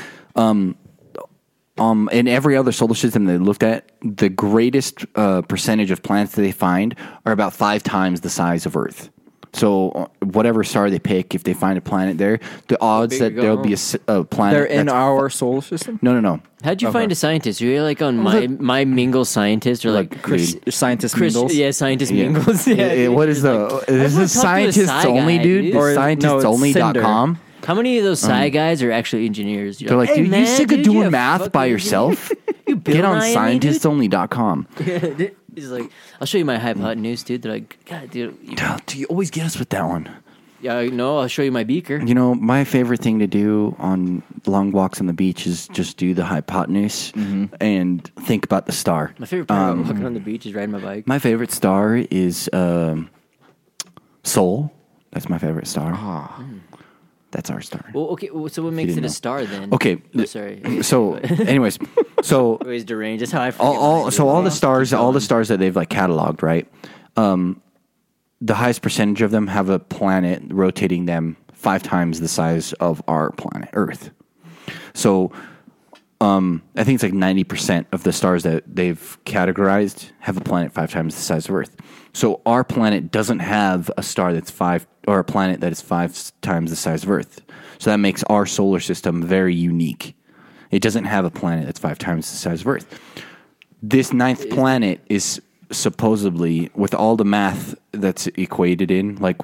In every other solar system they looked at, the greatest percentage of planets that they find are about 5 times the size of Earth. So whatever star they pick, if they find a planet there, the odds bigger that go there'll home. be a planet. They're in that's- our solar system. No. How'd you find a scientist? You're like on my Mingle scientist or like Chris, scientist Chris? Mingles. Yeah, scientist Yeah. Mingles. Yeah, What is the? Is wanna this talk to a scientists sci only, guy, dude? dude. Or- no, it's Scientistsonly.com. How many of those sci guys are actually engineers? You're They're like, "Hey, dude, you man, sick of dude, you doing a math by fucking yourself? You Bill Get on Nye-ing me, dude?" scientistsonly.com. He's like, I'll show you my hypotenuse, dude. They're like, God, dude. Do you always get us with that one? Yeah, no, I'll show you my beaker. You know, my favorite thing to do on long walks on the beach is just do the hypotenuse and think about the star. My favorite part about walking on the beach is riding my bike. My favorite star is Sol. That's my favorite star. That's our star. Well, okay, so what makes it didn't a know. star then? Okay. Oh, sorry. So, anyways, so Always deranged. That's how I forget. all mine, so dude. all the stars that they've like cataloged, right? The highest percentage of them have a planet rotating them 5 times the size of our planet Earth. So I think it's like 90% of the stars that they've categorized have a planet 5 times the size of Earth. So our planet doesn't have a star that's 5 or a planet that is 5 times the size of Earth. So that makes our solar system very unique. It doesn't have a planet that's 5 times the size of Earth. This 9th planet is supposedly, with all the math that's equated in, like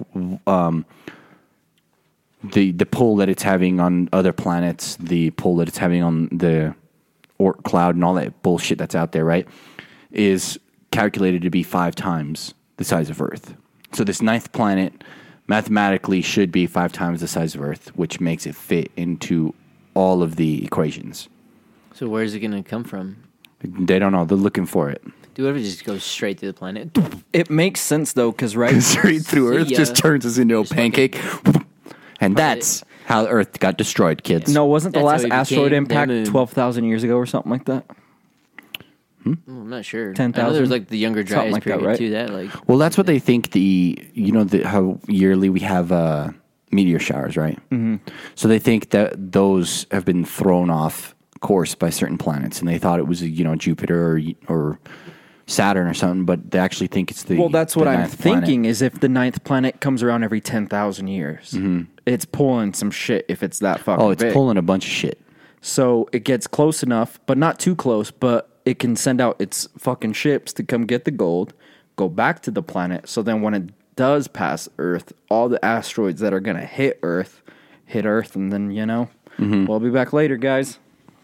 the pull that it's having on other planets, the pull that it's having on the Oort cloud and all that bullshit that's out there, right, is calculated to be 5 times the size of Earth. So this 9th planet mathematically should be 5 times the size of Earth, which makes it fit into all of the equations. So where's it gonna come from? They don't know. They're looking for it. Do whatever, just go straight through the planet. It makes sense though, because right, Straight through Earth See ya. just turns us into a pancake. And that's how Earth got destroyed, kids. no, wasn't the That's last how we asteroid became the impact moon. 12,000 years ago or something like that? I'm not sure. 10,000? I know there was like the Younger Something Dryas like that, period right? too. That like Well, that's what they think how yearly we have meteor showers, right? Mm-hmm. So they think that those have been thrown off course by certain planets, and they thought it was, Jupiter or Saturn or something, but they actually think it's the Well, that's what the I'm 9th planet. thinking is if the 9th planet comes around every 10,000 years, it's pulling some shit if it's that fucking Oh, it's big. pulling a bunch of shit. So it gets close enough, but not too close, but it can send out its fucking ships to come get the gold, go back to the planet. So then when it does pass Earth, all the asteroids that are going to hit Earth, and then, we'll be back later, guys.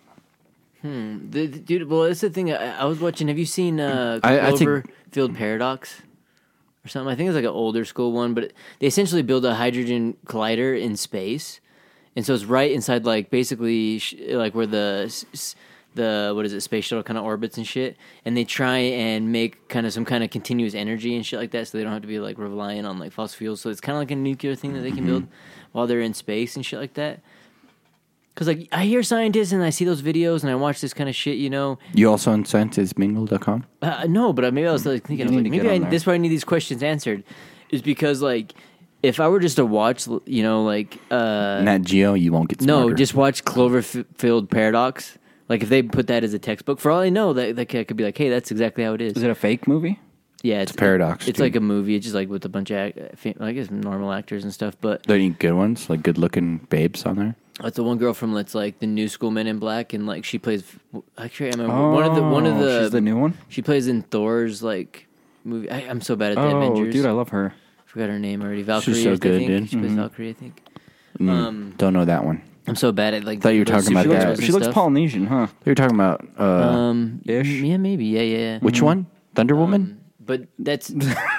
dude. Well, that's the thing. I was watching. Have you seen I think- Cloverfield Paradox or something? I think it's like an older school one, but they essentially build a hydrogen collider in space, and so it's right inside, like basically, like where the what is it, space shuttle kind of orbits and shit. And they try and make kind of some kind of continuous energy and shit like that, so they don't have to be like reliant on like fossil fuels. So it's kind of like a nuclear thing that they can build while they're in space and shit like that. Because like I hear scientists and I see those videos and I watch this kind of shit, You also on scientistsmingle.com? No, but maybe I was like thinking, I was need like, to get maybe on there. this is why I need these questions answered, is because like if I were just to watch, like Nat Geo, you won't get smarter. no, just watch Cloverfield Paradox. Like if they put that as a textbook, for all I know, that could be like, hey, that's exactly how it is. Is it a fake movie? Yeah, it's a paradox, It's dude. like a movie. It's just like with a bunch of I guess normal actors and stuff. But There any good ones, like good-looking babes on there? it's the one girl from that's like the new school Men in Black, and like she plays. Actually, I remember one of the. She's the new one? She plays in Thor's like movie. I'm so bad at the Oh, Avengers. dude, I love her. Forgot her name already. Valkyrie. so I good, think. dude. She plays Valkyrie, I think. Don't know that one. I'm so bad at like. Thought you were those talking about superheroes that. and She looks stuff. Polynesian, huh? You were talking about Ish. Yeah, maybe. Yeah. which one? Thunder Woman? But that's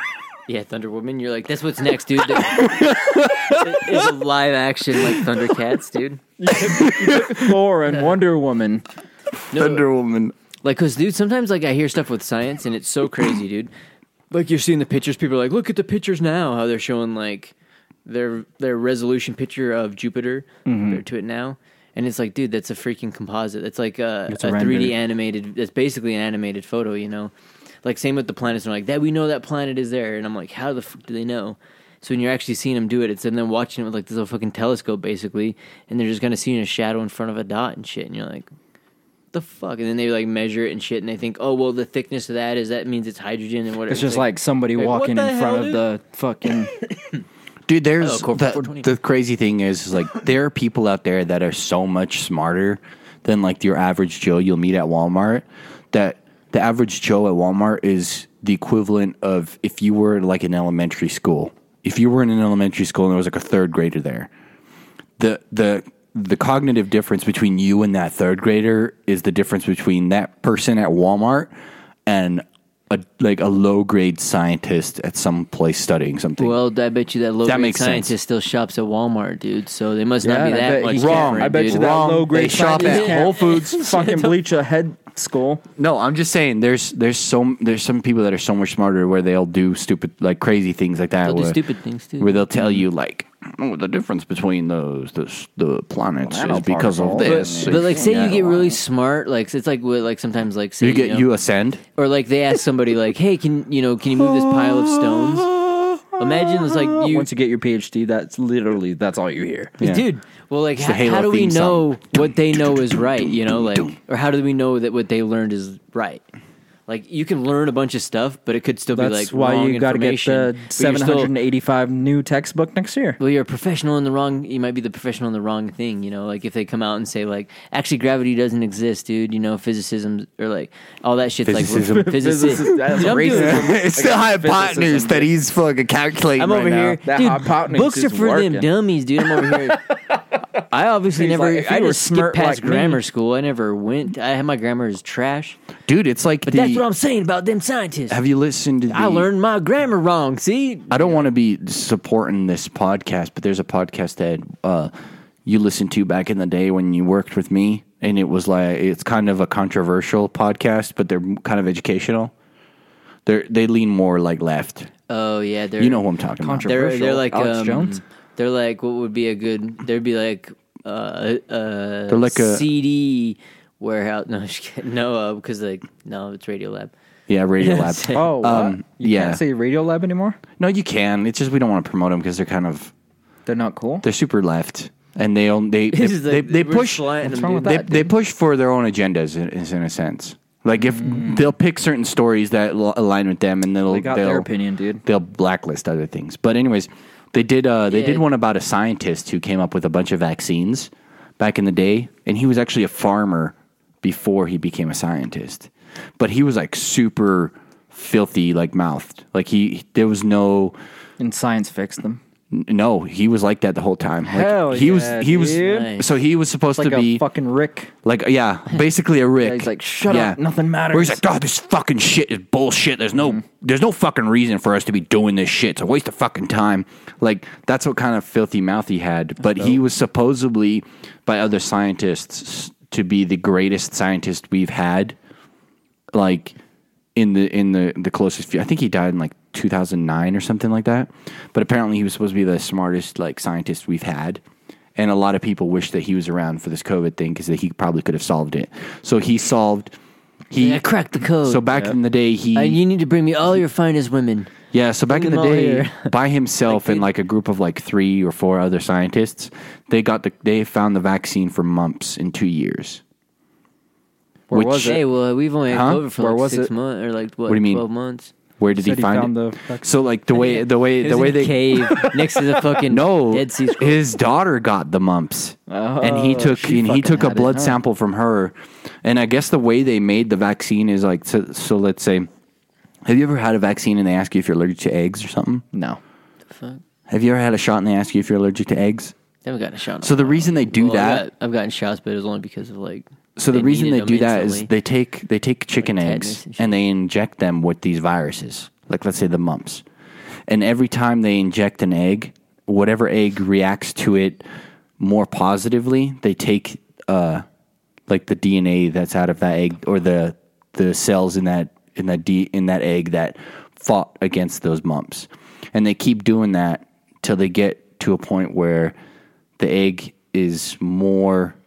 Yeah, Thunder Woman. You're like, that's what's next, dude. It's a live action like Thundercats, dude. Thor and Wonder Woman. No, Thunder Woman. like, cause dude, sometimes like I hear stuff with science and it's so crazy, dude. Like you're seeing the pictures, people are like, look at the pictures now. How they're showing like their resolution picture of Jupiter compared to it now. And it's like, dude, that's a freaking composite. That's like a It's a 3D render. animated. That's basically an animated photo, you know. Like same with the planets. And they're like, that we know that planet is there. And I'm like, how the fuck do they know? So when you're actually seeing them do it, it's them watching it with like this little fucking telescope, basically, and they're just kind of seeing a shadow in front of a dot and shit. And you're like, the fuck? And then they like measure it and shit, and they think, oh well, the thickness of that means it's hydrogen and whatever. It's just like somebody Like, walking what the in front hell, of the fucking. Dude, there's Oh, Corporate 420. the crazy thing is like there are people out there that are so much smarter than like your average Joe you'll meet at Walmart. That the average Joe at Walmart is the equivalent of if you were like in elementary school. If you were in an elementary school and there was like a third grader there, the cognitive difference between you and that third grader is the difference between that person at Walmart and a low grade scientist at some place studying something. well, I bet you that low That grade makes sense. scientist still shops at Walmart, dude. So they must not be and I that bet much he different, can't- I bet dude. you that Wrong. low grade They shop scientist at can't Whole Foods. fucking bleach a head skull. No, I'm just saying there's some people that are so much smarter where they'll do stupid like crazy things like that. They'll do where, stupid things too. where they'll tell you like, oh, the difference between the planets is because of Nanoparticle. this. But like, say you get really Yeah. smart, like it's like with, like sometimes like say you know, you ascend. or like they ask somebody like, hey, can you move this pile of stones? Imagine it's like you, Once you get your PhD, that's all you hear. Yeah. dude. Well, like the Halo how do we theme song. know what they know is right? You know, like, or how do we know that what they learned is right? Like you can learn a bunch of stuff, but it could still be That's like why wrong you got to get information, the but you're still- 785 new textbook next year. Well, you're a professional in the wrong. You might be the professional in the wrong thing. You know, like if they come out and say like, actually, gravity doesn't exist, dude. You know, physicism or like all that shit's Physicism. like physicist. That's Dude, I'm doing- racism. It's the hypotenuse that he's fucking calculating. I'm over right here, That dude. hypotenuse Books are is for working. them dummies, dude. I'm over here. I obviously He's never. like, if I you were just skipped smart past like me- grammar school. I never went. I had my grammar as trash. now. Dude, it's like But that's what I'm saying about them scientists. Have you listened to? I learned my grammar wrong. See, I don't want to be supporting this podcast, but there's a podcast that you listened to back in the day when you worked with me, and it was like it's kind of a controversial podcast, but they're kind of educational. They lean more like left. oh yeah, they're You know who I'm talking about. they're like Alex Jones? They're like what would be a good? There'd be like They're like a CD warehouse. No, just kidding. No, because like no, it's Radiolab. yeah, Radio Lab. Oh, what? You yeah. can't say Radiolab anymore? No, you can. It's just we don't want to promote them because they're kind of They're not cool? they're super left, and they This is like, they we're push slanting What's them, wrong with dude. that? they push for their own agendas in a sense. Like if they'll pick certain stories that align with them, and They got they'll their opinion, dude. they'll blacklist other things. But anyways, they did Yeah. one about a scientist who came up with a bunch of vaccines back in the day, and he was actually a farmer before he became a scientist. But he was like super filthy, like mouthed. Like there was no. And science fixed them. No, he was like that the whole time. Like, Hell he yeah, was dude. Nice. so he was supposed Like to a be fucking Rick. like basically a Rick. Yeah, he's like, shut up, nothing matters. Where he's like, oh, this fucking shit is bullshit. There's no fucking reason for us to be doing this shit. It's a waste of fucking time. Like that's what kind of filthy mouth he had. But he was supposedly by other scientists to be the greatest scientist we've had. Like in the closest few. I think he died in like 2009 or something like that. But apparently he was supposed to be the smartest like scientist we've had. And a lot of people wish that he was around for this COVID thing because he probably could have solved it. So he solved. I cracked the code. So back in the day, you need to bring me all your finest women. yeah. So back in Bring the them all day, here. by himself and like a group of like 3 or 4 other scientists, they found the vaccine for mumps in 2 years. Where Which- was it? Hey, well, we've only had Huh? COVID for Where like was 6 it? months or like what? What do you mean? 12 months. Where did he Said he find found it? the vaccine. So like the way It was in they a cave next to the fucking no Dead Sea Scrolls. his daughter got the mumps and he took she a fucking had it, blood huh? sample from her, and I guess the way they made the vaccine is like so let's say, have you ever had a vaccine and they ask you if you're allergic to eggs or something? No. Fuck. Have you ever had a shot and they ask you if you're allergic to eggs? I haven't gotten a shot. So the reason they do Well, that I've gotten shots, but it was only because of like. So the they reason they needed do them that is instantly. they take chicken Like eggs tetanus and shit. and they inject them with these viruses, like let's say the mumps, and every time they inject an egg, whatever egg reacts to it more positively, they take like the DNA that's out of that egg, or the cells in that egg that fought against those mumps, and they keep doing that till they get to a point where the egg is more,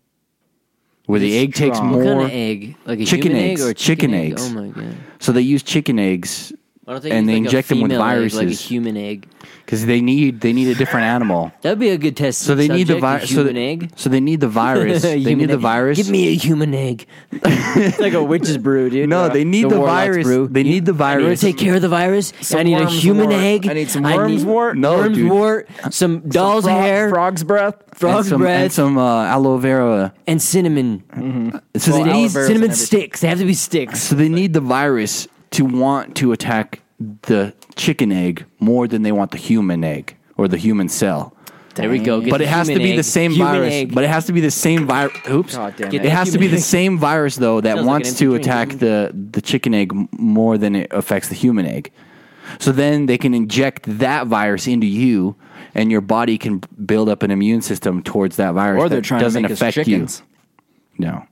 where the egg takes strong. more. What kind of egg? Like a chicken human eggs. egg or a Chicken egg? eggs. Oh my god! So they use chicken eggs, Why don't they and use they like inject a them with female egg, viruses like a human egg? because they need a different animal. That'd be a good test. So they need the virus. virus. Human egg. So they need the virus. They Human need the egg. virus. Give me a human egg. It's like a witch's brew, dude. No, they need the warlock's virus. brew. They need the You want virus. to take care of the virus? I need a worms human wort. egg. I need some worms wort. No, worms dude. wort. Some doll's hair. Frog's breath. Frog's and breath. some aloe vera. And cinnamon. So They they need need. aloe vera. cinnamon and everything. sticks. They have to be sticks. So they need the virus to want to attack the chicken egg more than they want the human egg or the human cell. There we go. Get But the it has to human be egg. the same Human virus. egg. But it has to be the same virus. Oops. God damn Get it. the It has to be human the egg. same virus though that Sounds like wants an to empty attack drink. the chicken egg more than it affects the human egg. So then they can inject that virus into you, and your body can build up an immune system towards that virus. Or they're that trying to doesn't make us affect chickens. you. No,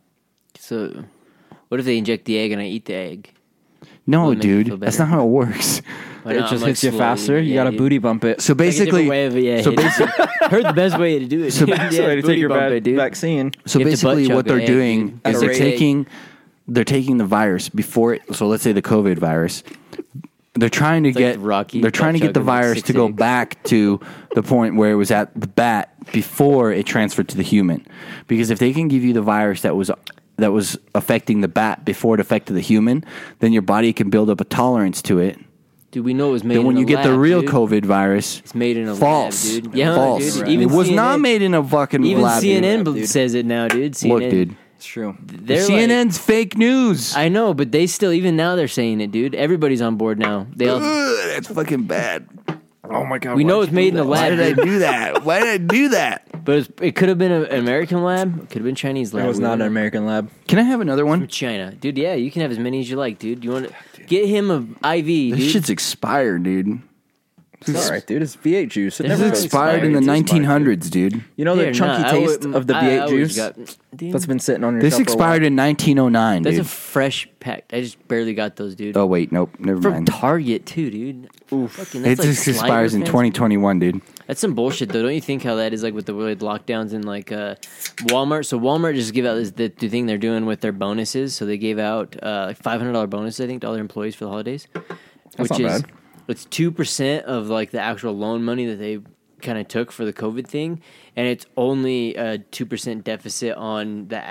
So, what if they inject the egg and I eat the egg? no, Will it make you feel dude, that's better? not how it works. Why It not? just I'm, like, hits you slowly- faster. You yeah, got to dude. booty bump it. So Like a different basically, way of it, yeah. so hit it. basically, Heard the best way to do it. So dude. basically- Yeah, to take booty your bump it, dude. vaccine. so You have to butt basically, chug what they're an egg, doing dude. is At a they're rate. taking the virus before it. So let's say the COVID virus. They're trying to like get Rocky they're trying to butt get the chugging like virus 6 to go eggs. back to the point where it was at the bat before it transferred to the human. Because if they can give you the virus that was affecting the bat before it affected the human, then your body can build up a tolerance to it. Dude, we know it was made Then when in you a get the lab, real dude. COVID virus, It's made in a false, lab, dude. Yeah, false. dude. It Even was CNN not made in a fucking Even lab. dude. CNN dude. says it now, dude. CNN. Look, dude, It's true. They're CNN's fake news. I know, but they still, even now, they're saying it, dude. Everybody's on board now. They all, Ugh, that's fucking bad. Oh my god. we know it's made in a Why lab, did I dude, do that? Why did I do that? but it could have been an American lab. It could have been Chinese lab. It was We not don't an know. American lab. Can I have another From one? China, dude. Yeah, you can have as many as you like, dude. You want to get him a IV, This dude? shit's expired, dude. It's all right, dude. It's V8 juice. It This never is goes Expired in the It's 1900s, dude. You know the They're chunky not. taste of the V8 juice Dude, that's been sitting on your This shelf for a while? expired in 1909, that's dude. a fresh pack. I just barely got those, dude. Oh wait, nope, never From mind. Target too, dude. Fucking, It that's just like expires in Sliders, man. 2021, dude. That's some bullshit, though. Don't you think how that is like with the weird lockdowns and like Walmart? So Walmart just give out the thing they're doing with their bonuses. So they gave out like $500 bonus, I think, to all their employees for the holidays, That's which not is bad. it's 2% of like the actual loan money that they kind of took for the COVID thing, and it's only a 2% deficit on the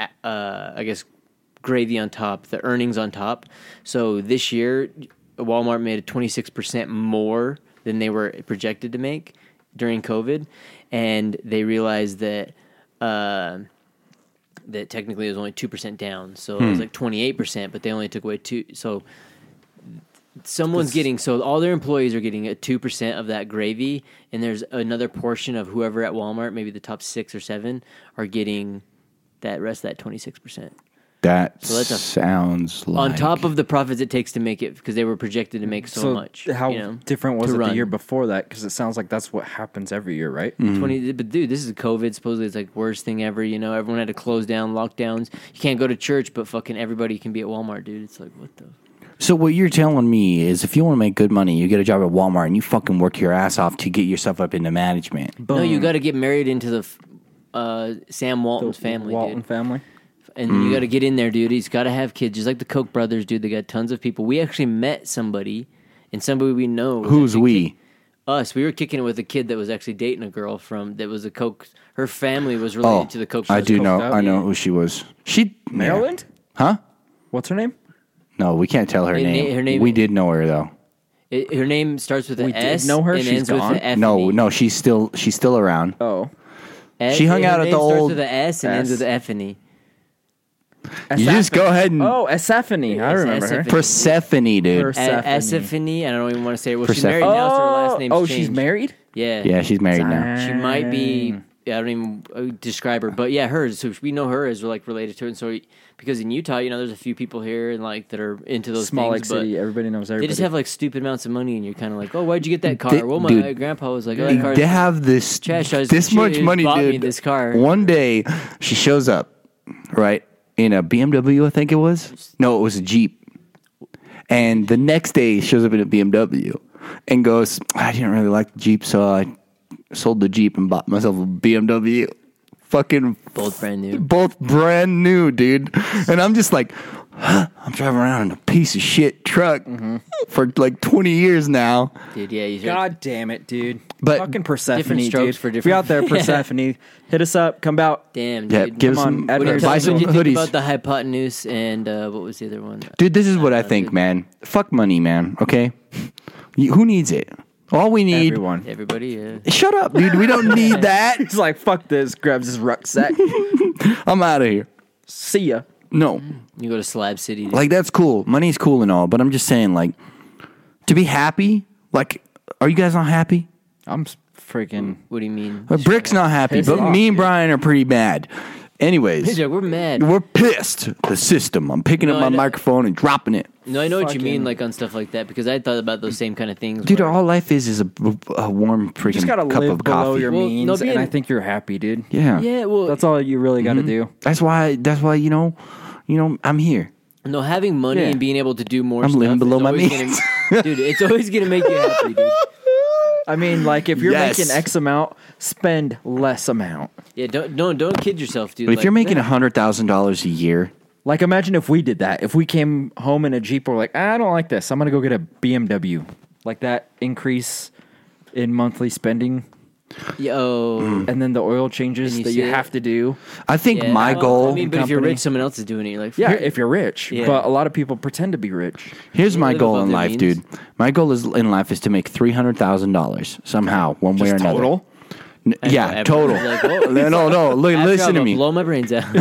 I guess gravy on top, the earnings on top. So this year, Walmart made 26% more than they were projected to make during COVID, and they realized that that technically it was only 2% down. So it was like 28%, but they only took away 2. So someone's getting, so all their employees are getting a 2% of that gravy, and there's another portion of whoever at Walmart, maybe the top 6 or 7, are getting that rest of that 26%. That So that's a- sounds like On top of the profits it takes to make it, because they were projected to make so much. How you know, different was to it run. the year before that? Because it sounds like that's what happens every year, right? 20, but dude, this is COVID. Supposedly it's like worst thing ever. You know, everyone had to close down, lockdowns. You can't go to church, but fucking everybody can be at Walmart, dude. It's like, what the? So what you're telling me is, if you want to make good money, you get a job at Walmart and you fucking work your ass off to get yourself up into management. No, you got to get married into the Sam Walton's family, Walton dude. family. And you got to get in there, dude. He's got to have kids, just like the Koch brothers, dude. They got tons of people. We actually met somebody, and somebody we know. was Who's actually we? Us. We were kicking it with a kid that was actually dating a girl that was a Koch. Her family was related Oh, to the Koch I brothers. do know. out, I know yeah. who she was. She Maryland? Huh? What's her name? No, we can't tell her name. her name- We did know her though. Her name starts with an We did S know her? and She's ends gone? with an F. No, she's still around. Oh. She hung out her at name the starts old- with an S and ends S. with an F and E. You just go ahead and Oh, Esephany. I remember her. Persephone. Persephone, dude. Persephone. Esephany. I don't even want to say it. Well, she's Persephone. married now, so her last name's Oh, changed. she's married? Yeah. Yeah, she's married now. She might be I don't even describe her, but yeah, hers. So we know her as like related to it. And so because in Utah, there's a few people here and like that are into those Small things. lake city, everybody knows everybody. They just have like stupid amounts of money, and you're kind of like, oh, why'd you get that car? Well, my Dude, grandpa was like, oh, that car's They have this trash. this much money, bought dude. me this car. One day, she shows up, right, in a BMW, I think it was. No, it was a Jeep. And the next day, she shows up in a BMW and goes, I didn't really like the Jeep, so I sold the Jeep and bought myself a BMW. Fucking Both brand new. Both brand new, dude. And I'm just like, I'm driving around in a piece of shit truck for like 20 years now. Dude, yeah, you God damn it, dude. But fucking Persephone, different strokes dude. for If different- you're out there, Persephone, hit us up. Come out. Damn, Yeah, dude. give us Come some, on, Edward. buy some What do you think hoodies. about the hypotenuse and what was the other one? Dude, this is what I think, man. Fuck money, man. Okay? Who needs it? All we need. Everyone. Everybody, yeah. Shut up, dude. We don't need that. He's like, fuck this. Grabs his rucksack. I'm out of here. See ya. No. You go to Slab City. Dude. Like, that's cool. Money's cool and all, but I'm just saying, like, to be happy, like, are you guys not happy? I'm freaking. What do you mean? Brick's not happy, Pissed but off, me and dude. Brian are pretty mad. Anyways, He's like, we're mad. we're pissed. The system. I'm picking No, up I my know. microphone and dropping it. No, I know what you Fucking- mean, like on stuff like that, because I thought about those same kind of things. Dude, where- all life is a warm freaking You just gotta cup live of below coffee. your Well, means, no, and being- I think you're happy, dude. Yeah. yeah, well, That's all you really got to do. That's why I'm here. no, having money Yeah. and being able to do more. I'm stuff living is below my always means. dude. It's always gonna make you happy, dude. I mean, like, if you're Yes. making X amount, spend less amount. Yeah, don't kid yourself, dude. But if Like, you're making $100,000 a year, Like, imagine if we did that. If we came home in a Jeep, we're like, I don't like this. I'm going to go get a BMW. Like that increase in monthly spending, yo, and then the oil changes And you that see you it? have to do. I think yeah, my well, goal. I mean, but if you're company- rich, someone else is doing it. You're like, Yeah, if you're rich. Yeah. But a lot of people pretend to be rich. Here's my live goal above in their life, means. dude. My goal is to make $300,000 somehow, one way or Just another. total? Yeah, Everyone's total. like, whoa. No. Look, After listen I'm to gonna me. blow my brains out.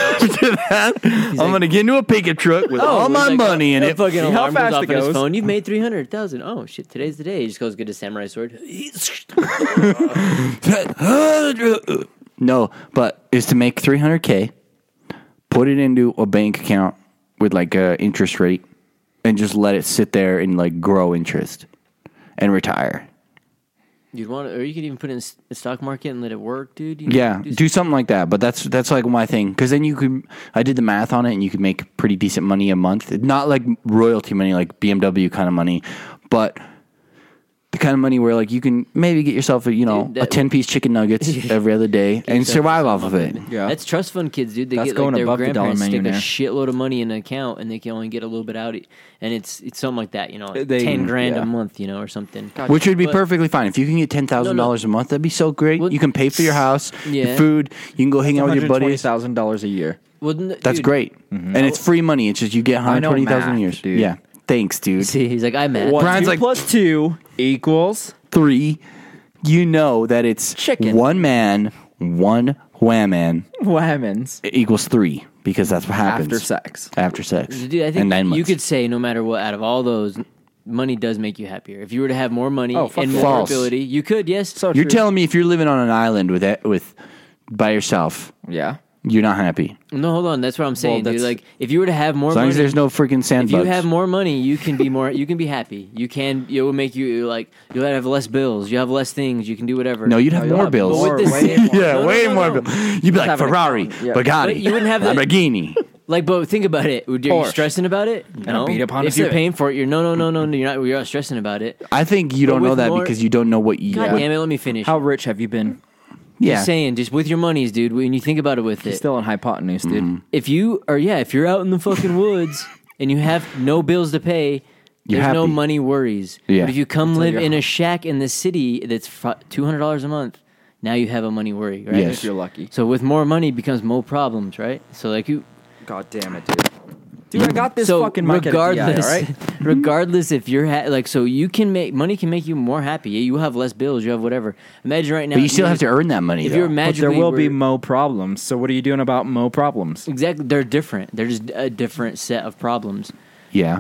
I'm gonna get into a pickup truck with all my He's like, money in a it. Fucking See how alarm goes fast off it on his goes. phone. You've made 300,000. Oh shit! Today's the day. He just goes get a samurai sword. No, but is to make $300K, put it into a bank account with like a interest rate, and just let it sit there and like grow interest, and retire. You'd want, or you could even put it in the stock market and let it work, dude. You Yeah, do do something like that. But that's like my thing, because then you could. I did the math on it, and you could make pretty decent money a month. Not like royalty money, like BMW kind of money, but the kind of money where like you can maybe get yourself a Dude, a 10-piece chicken nuggets every other day and yourself survive off of it. Yeah. That's trust fund kids, dude. They That's get going like their above the dollar grandparents stick a millionaire. shitload of money in an account, and they can only get a little bit out, and it's something like that, like They- $10,000 yeah. a month, or something. Which would be But- perfectly fine. If you can get $10,000 a month, that'd be so great. Well, you can pay for your house, your yeah. food. You can go hang out with your buddies. $120,000 a year. Well, That's dude, great, and it's free money. It's just you get I know $120,000 a math, year. dude. Yeah, thanks, dude. See, he's like, I'm mad. What, Brian's 2 like- plus 2 equals 3, you know that it's Chicken. one man, one whammon whammons equals 3 because that's what happens after sex. After sex, Dude, I and think 9 months. you could say no matter what, out of all those, money does make you happier. If you were to have more money Oh, fuck and yeah. more False. ability, you could, yes. So You're true. telling me if you're living on an island with by yourself, Yeah. you're not happy. No, hold on. That's what I'm saying, dude. that's- Like, if you were to have more As long money, as there's no freaking sand if you bugs. have more money, you can be more. You can be happy. It will make you like you'll have less bills. You have less things. You can do whatever. No, you'd have you'll more have bills. more, With this- way more. Yeah, No, way no, more. no. You'd be like have an Ferrari, account, yeah. Bugatti, But you wouldn't have the- Lamborghini. Like, but think about it. Are you Porsche. stressing about it? No. beat up Honda if you're Civic. paying for it, you're no. You're not stressing about it. I think you But don't know with that more- because you don't know what you. God what- damn it! Let me finish. How rich have you been? yeah, Just saying, just with your monies, dude. When you think about it, with He's it, still in hypotenuse, dude. Mm-hmm. if you're out in the fucking woods and you have no bills to pay, You're there's no happy. money worries. Yeah. But if you come Until live you're in a home. shack in the city that's $200 a month, now you have a money worry, right? Yes. If you're lucky. So with more money becomes more problems, right? So like you, God damn it, dude. Dude, I got this so fucking mic at a DI, regardless, all right? regardless if you're so you can make money can make you more happy. You have less bills, you have whatever. Imagine right now, but you still have to earn that money. If though. you're But magically, there will be were- mo problems. So what are you doing about mo problems? exactly. They're different. They're just a different set of problems. yeah,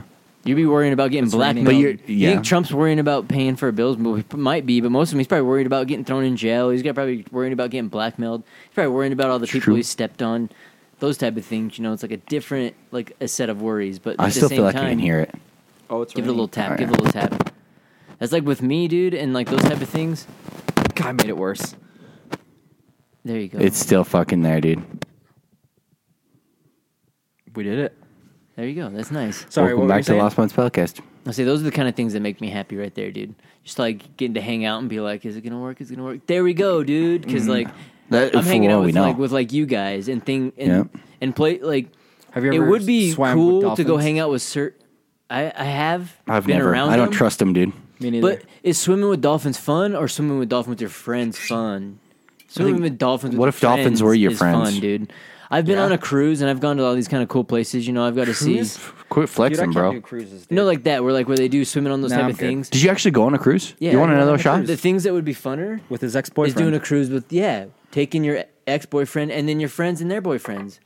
You'd be worrying about getting blackmailed. But You yeah. think Trump's worrying about paying for bills? Well, he might be, but most of him, he's probably worried about getting thrown in jail. He's probably worrying about getting blackmailed. He's probably worrying about all the people true. he stepped on. Those type of things. You know, it's like a different, like a set of worries. But I at still the feel same like time, I can hear it. Oh, it's give it a little tap. All Give it a little tap. That's like with me, dude, and like those type of things. God, I made it worse. There you go. It's still fucking there, dude. We did it. There you go. That's nice. Sorry, Welcome what were back you to saying? Lost Minds Podcast. I say those are the kind of things that make me happy right there, dude. Just like getting to hang out and be like, is it gonna work? Is it gonna work? There we go, dude. Because like That, I'm for hanging all out we with know. like you guys and Yep. and play like. Have you It ever would be swam cool with to go dolphins? hang out with certain. I have. I've been never. around. I don't them, trust them, dude. Me neither. But is swimming with dolphins fun or swimming with dolphins with your friends fun? Swimming with dolphins. what with if dolphins friends were your is friends? Fun, dude. I've been on a cruise and I've gone to all these kind of cool places. You know, I've got to see. Quit Dude, I flexing, can't bro. do cruises, dude. You know, like that, where they do swimming on those Nah, type I'm of good. things. Did you actually go on a cruise? Yeah, You want I another went on a shot? cruise. The things that would be funner with his is ex-boyfriend. doing a cruise with taking your ex-boyfriend and then your friends and their boyfriends.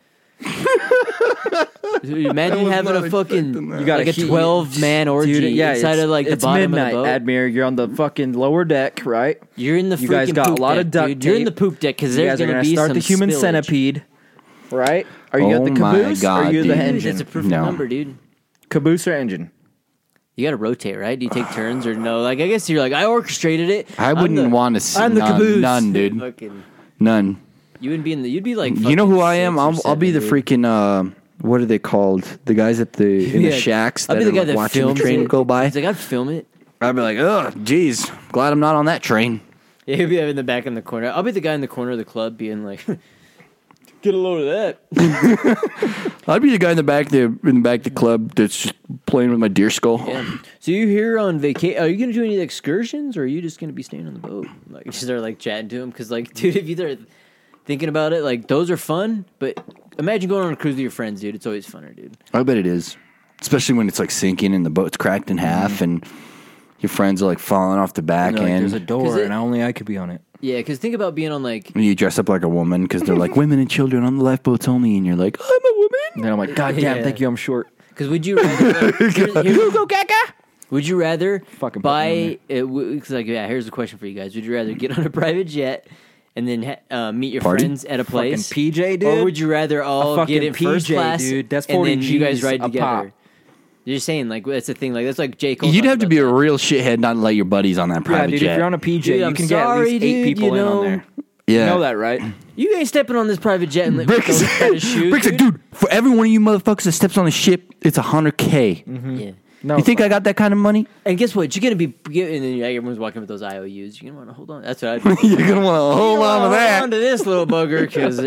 Dude, imagine having a fucking You got like a 12-man orgy Dude, yeah, inside of like the it's bottom midnight, of the boat. Admir. You're on the fucking lower deck, right? You're in the You guys freaking got a poop lot deck, of duct dude. You're in tape. the poop deck because You there's guys are going to gonna be start some the human spillage. centipede, right? Are you Oh at the my caboose or God, are you the dude. Dude, engine? that's a perfect No. number, dude. Caboose or engine? You got to rotate, right? Do you take turns or no? Like I guess you're like I orchestrated it. I wouldn't want to see I'm the caboose. none, dude. Fucking, None. you wouldn't be in the. You'd be like. You know who I am? fucking I'll be the 6 or 7, dude. freaking. What are they called? The guys at the in Yeah. the shacks I'd that be the are guy like, that watching the films train it. go by. He's like, I'd film it. I'd be like, oh, geez, glad I'm not on that train. Yeah, he'd be in the back in the corner. I'll be the guy in the corner of the club being like, get a load of that. I'd be the guy in the back there in the back of the club that's just playing with my deer skull. Yeah. So you here on vacation? Are you going to do any excursions or are you just going to be staying on the boat? Like, just start like chatting to him because, like, dude, if you're thinking about it, like those are fun. But imagine going on a cruise with your friends, dude. It's always funner, dude. I bet it is, especially when it's like sinking and the boat's cracked in half and your friends are like falling off the back They're like, end. there's a 'Cause door, it- and only I could be on it. Yeah, because think about being on like. And you dress up like a woman because they're like women and children on the lifeboats only, and you're like, I'm a woman. And then I'm like, God damn, Yeah. thank you, I'm short. Because would you rather? Would you rather Fucking put buy? Cause like, yeah, here's a question for you guys: would you rather get on a private jet and then meet your Party? friends at a place, Fucking PJ, dude. or would you rather all fucking get in first PJ, class, dude. That's and 40 then you guys Gs ride a together? pop. You're just saying like that's the thing. Like that's like J. Cole. You'd talked have to about be a that. real shithead not to let your buddies on that Yeah, private dude, jet. if you're on a PJ, Dude, you I'm can get at sorry, least 8 dude, people you in know. on there. yeah. You know that, right? You ain't stepping on this private jet and with Brick's, those kind of shoes. Brick's like, dude, for every one of you motherfuckers that steps on the ship, it's $100K. Yeah. No, You think I got that kind of money? And guess what? You're gonna be, and then everyone's walking with those IOUs. You're gonna want to hold on. That's what I'd. You're gonna want to hold on to Hold that. on to this little bugger because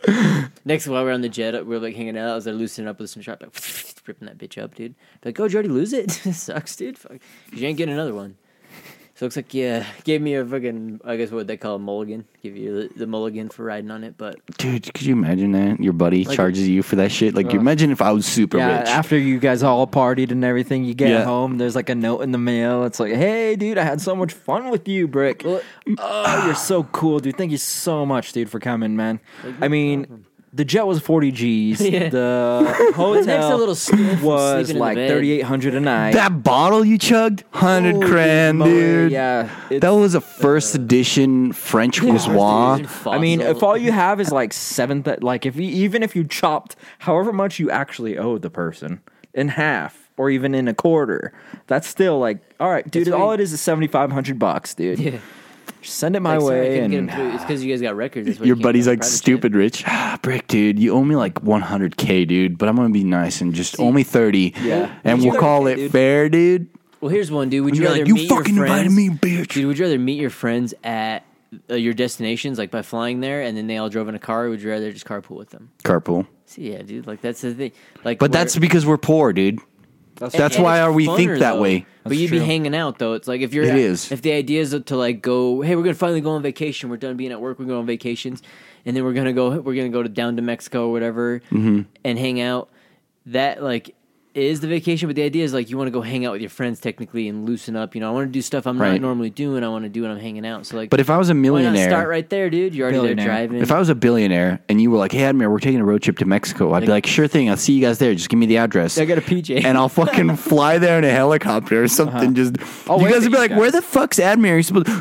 next while we're on the jet, we're like hanging out. I was there loosening up with some sharp, like ripping that bitch up, dude. Like, oh, did you already lose it? Sucks, dude. Fuck, 'cause you ain't getting another one. So it looks like gave me a fucking, I guess what they call a mulligan. Give you the mulligan for riding on it, but Dude, could you imagine that? Your buddy charges you for that shit? Like, imagine if I was super Yeah, rich. after you guys all partied and everything, you get Yeah. home. There's like a note in the mail. It's like, "Hey, dude, I had so much fun with you, Brick. Oh, you're so cool, dude. Thank you so much, dude, for coming, man. I mean, the jet was 40 G's. Yeah. The Next hotel a little stiff from was sleeping in the like bed. 3,800 a night. that bottle you chugged, 100 Holy grand, moly, dude. Yeah, That was a first edition French Bourgeois. I mean, if all you have is like like if you, even if you chopped however much you actually owe the person in half or even in a quarter, that's still like, all right, dude. That's All what it is $7,500, dude. Yeah. Just send it my Like, sorry, I way, couldn't get and him through. It's because you guys got records. That's why Your you can't buddy's go on a like private jet. stupid rich. Brick, dude, you owe me like 100K, dude, but I'm gonna be nice and just owe me 30. Yeah. And we'll call it dude. fair, dude. Well, here's one, dude. Would you You're rather like, you meet your fucking invited friends? me, bitch. Dude, would you rather meet your friends at your destinations, like by flying there, and then they all drove in a car? Or would you rather just carpool with them? Carpool. See, yeah, dude. Like that's the thing. Like, But that's because we're poor, dude. That's and why it's we think funner, that though. way. But you'd be true. hanging out though. It's like if you're It is. if the idea is to like go, hey, we're gonna finally go on vacation. We're done being at work. We're going on vacations, and then we're gonna go down to Mexico or whatever Mm-hmm. and hang out. That like is the vacation, but the idea is like you want to go hang out with your friends technically and loosen up. You know, I want to do stuff I'm Right. not normally doing. I want to do when I'm hanging out. So like, But if I was a why not millionaire, start right there, dude? You're already there Billionaire. driving. if I was a billionaire and you were like, "Hey, Admir, we're taking a road trip to Mexico," I'd be like, "Sure thing. I'll see you guys there. Just give me the address." I got a PJ. And I'll fucking fly there in a helicopter or something. Just I'll you wave guys at would be you like, guys. "Where the fuck's Admir?" He's supposed.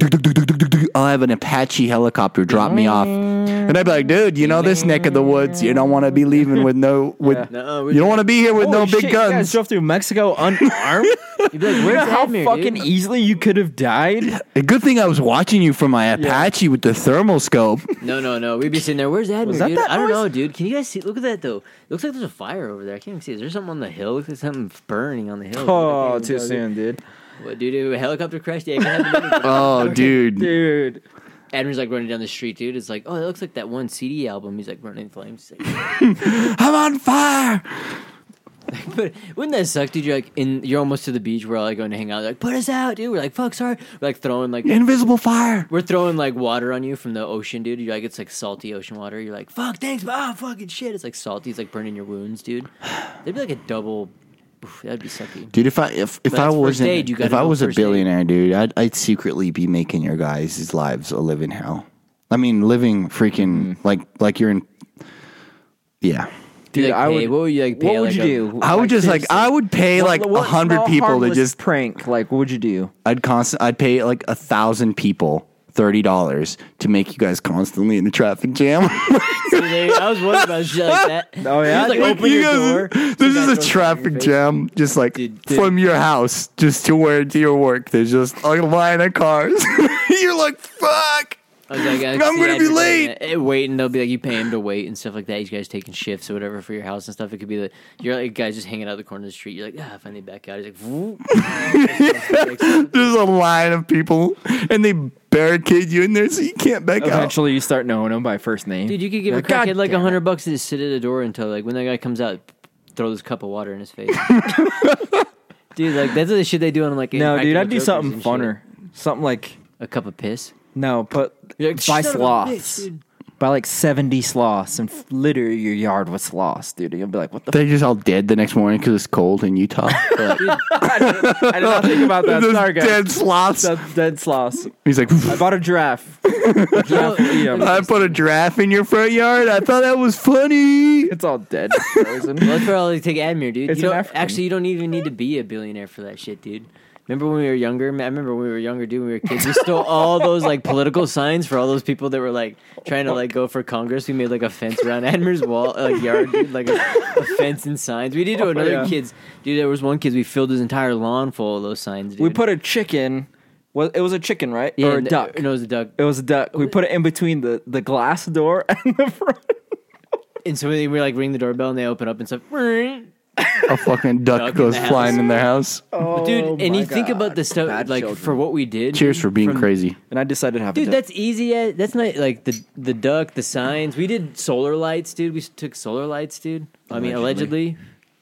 I'll have an Apache helicopter drop me off, and I'd be like, "Dude, you know this neck of the woods. You don't want to be leaving with no. With No, you don't want to be here with no Holy big shit, You guys guns." drove through Mexico unarmed. You'd be like, You where's know how Admir, fucking dude? easily you could have died. A good thing I was watching you from my Apache with the thermal scope. No. We'd be sitting there. Where's Admir, that dude? that I don't noise? know, dude. Can you guys see? Look at that though. It looks like there's a fire over there. I can't even see. Is there something on the hill? Looks like something burning on the hill. Oh, I can't too even tell, soon, dude. dude. What, dude? A helicopter crashed? Yeah, it can happen. Oh, dude. Dude. Admir's like running down the street, dude. It's like, oh, that looks like that one CD album. He's like running in flames. He's like, I'm on fire. but wouldn't that suck, dude? You're almost to the beach. We're all like going to hang out. They're like, put us out, dude. We're like, fuck, sorry. We're like throwing like Invisible fire. we're throwing like water on you from the ocean, dude. You're like, it's like salty ocean water. You're like, fuck, thanks, but fucking shit. It's like salty. It's like burning your wounds, dude. That'd be like a double. Oof, that'd be sucky. Dude, if I that's wasn't first aid, you gotta if I know was a first aid. billionaire, dude, I'd secretly be making your guys' lives a living hell. I mean, living freaking like you're in. Yeah, Dude, Like, I pay- would. what would you like? Pay, What would like, you do? I would just like I would pay like What 100 small, people to harmless just. prank. Like, what would you do? I'd pay like 1,000 people $30 to make you guys constantly in the traffic jam. I was wondering about shit like that. Oh, yeah? You just, like Dude, open You your guys- door. This some guy is a throws something in your traffic face. jam, just like Dude. from your house just to where to your work. There's just a line of cars. You're like, fuck. I was like, I'm gonna be late. Wait, and they'll be like, you pay him to wait and stuff like that. You guys taking shifts or whatever for your house and stuff. It could be like you're like guys just hanging out the corner of the street. You're like, if I need back out. He's like, "Vroom." There's a line of people, and they barricade you in there so you can't back out. Eventually, you start knowing him by first name. Dude, you could give You're a like, "God crackhead like damn it." $100 to just sit at the door until like when that guy comes out, throw this cup of water in his face. Dude, like that's the shit they do on like. No, dude, Impractical I'd do Jokers something and shit. funner. Something like A cup of piss. no, but You're like, buy "Son of a sloths. bitch, dude." Buy like 70 sloths and litter your yard with sloths, dude. You'll be like, what the They're just all dead the next morning because it's cold in Utah. I did not think about that. Those Sorry, guys. dead sloths. That's dead sloths. He's like, I bought a giraffe. I put a giraffe in your front yard. I thought that was funny. It's all dead. Frozen. Well, that's where I'll take Admir, dude. It's You an don't, African. actually, you don't even need to be a billionaire for that shit, dude. Remember when we were younger? I remember when we were younger, dude. When we were kids, we stole all those like political signs for all those people that were like trying to like go for Congress. We made like a fence around Admir's wall, yard, dude, like a fence and signs. We did to another yeah. kid's, dude. There was one kid we filled his entire lawn full of those signs. Dude. We put a chicken. Well, it was a chicken, right? yeah, Or a and- duck. No, it was a duck. It was a duck. We put it in between the glass door and the front. And so we like ring the doorbell and they open up and stuff. A fucking duck Duck in goes the house. flying in their house. Dude, and my you think about the stuff Bad like children. for what we did. Cheers for being from- crazy. And I decided to have a Dude, duck. that's easy. That's not like the duck, the signs. We did solar lights, dude. We took solar lights, dude. I mean, allegedly.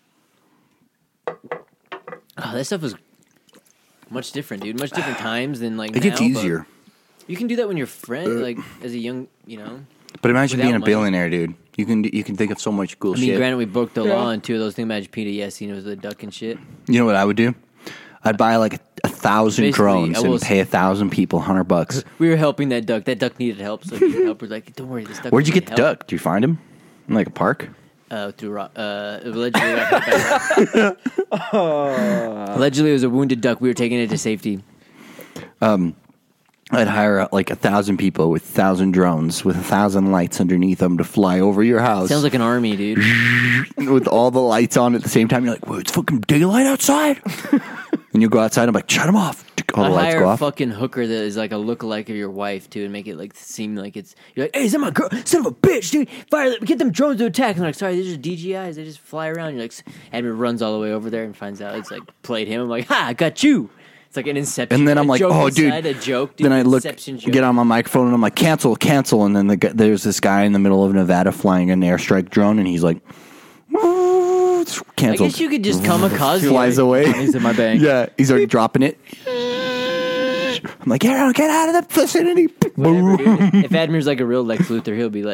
Oh, that stuff was much different, dude. Much different times than like. It gets now, but easier. You can do that when you're friend, like as a young, you know. But imagine Without being a money. billionaire, dude. You can think of so much cool I mean, shit. granted, we broke the law on two of those things. Imagine Peter Yessin was the duck and shit. You know what I would do? I'd buy like 1,000 Basically, drones I will and pay 1,000 people $100. We were helping that duck. That duck needed help, so we needed help. We're like, don't worry, this duck. Where'd you needed get the help. duck? Did you find him? In like a park? Through allegedly. Allegedly, it was a wounded duck. We were taking it to safety. I'd hire like 1,000 people with 1,000 drones with 1,000 lights underneath them to fly over your house. Sounds like an army, dude. with all the lights on at the same time. You're like, whoa, it's fucking daylight outside. And you go outside. I'm like, shut them off. All the I lights hire go a off. fucking hooker that is like a lookalike of your wife too, and make it like seem like it's you're like, hey, is that my girl? Son of a bitch, dude! Fire! Get them drones to attack! And they're like, sorry, they're just DJIs. They just fly around. You're like, Admin runs all the way over there and finds out it's like played him. I'm like, ha, I got you. It's like an Inception. And then I'm a like, joke oh, inside, dude. a joke. Dude, Then I look, Inception joke. get on my microphone, and I'm like, cancel. And then there's this guy in the middle of Nevada flying an airstrike drone, and he's like, I canceled. guess you could just kamikaze. Flies away. Money's in my bank. Yeah, he's already dropping it. I'm like, get out of the vicinity. Whatever, dude. If Admir's like a real Lex Luthor, he'll be like,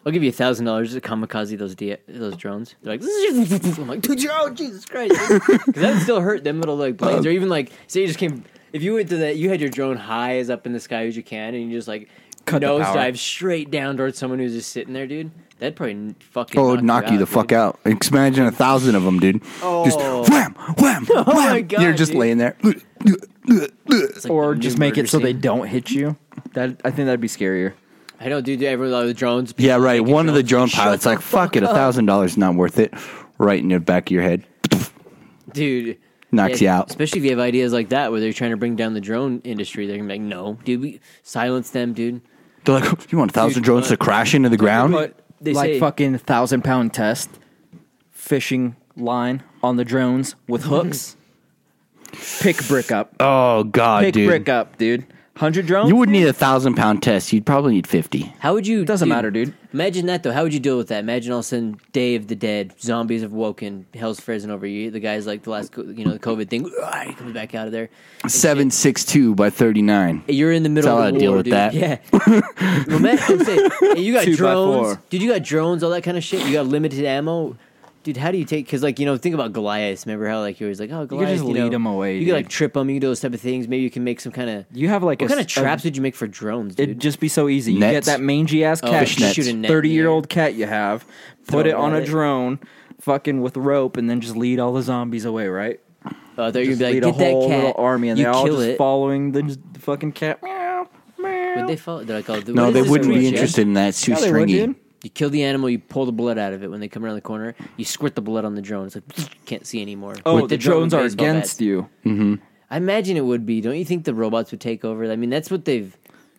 I'll give you $1,000 to kamikaze those drones. They're like, I'm like, dude, oh Jesus Christ, because that would still hurt them little like blades, or even like, say you just came, if you went to that, you had your drone high as up in the sky as you can, and you just like nosedive straight down towards someone who's just sitting there, dude. That'd probably fucking knock you the fuck out. Imagine 1,000 of them, dude. Just wham, wham, wham. my God, You're just dude. laying there. It's like Or the just new make it so murder they scene. don't hit you. I think that'd be scarier. I know, dude. Everyone the drones. Yeah, right. making One of the drone drones, shut pilots the like, fuck it, $1,000 is not worth it. Right in the back of your head. dude. Knocks you out. Especially if you have ideas like that where they're trying to bring down the drone industry. They're gonna be like, no, dude, we silence them, dude. They're like, you want 1,000 drones to crash into the ground? But they Like say, fucking 1,000-pound test, fishing line on the drones with hooks. Pick brick up. Oh, God, Pick dude. brick up, dude. 100 drones? You wouldn't need a 1,000-pound test. You'd probably need 50. how would you? Doesn't matter, dude. Imagine that though. How would you deal with that? Imagine all of a sudden, Day of the Dead, zombies have woken, hell's frozen over you. The guy's like the last, the COVID thing. He comes back out of there. 7.62 by 39. You're in the middle That's of how the I deal war, with dude. that. Yeah. Well, man, I'm saying, hey, you got 2 by 4. drones, dude. You got drones, all that kind of shit. You got limited ammo. Dude, how do you take? Because, like, think about Goliath. Remember how, like, you always like, oh, Goliath. just lead 'em away, You can, dude. like, trip them. You can do those type of things. Maybe you can make some kind of. You have like What kind of traps would you make for drones, dude? It'd just be so easy. You Nets. get that mangy ass cat, fish nets. Shoot a net in the 30-year-old cat you have, put Throw it on it a at it. drone, fucking with rope, and then just lead all the zombies away, right? I thought you Just were lead gonna a be like, get whole that cat. little army, and you they're all kill just it. following the fucking cat. Meow, meow. Would they follow? They're like, oh, No, what they is this wouldn't be approach, yeah? interested in that. It's too Yeah, they would, stringy. dude. You kill the animal, you pull the blood out of it. When they come around the corner, you squirt the blood on the drone. It's like, can't see anymore. Oh, With the drones are baseball against bats. you. I imagine it would be. Don't you think the robots would take over? I mean, that's what they've.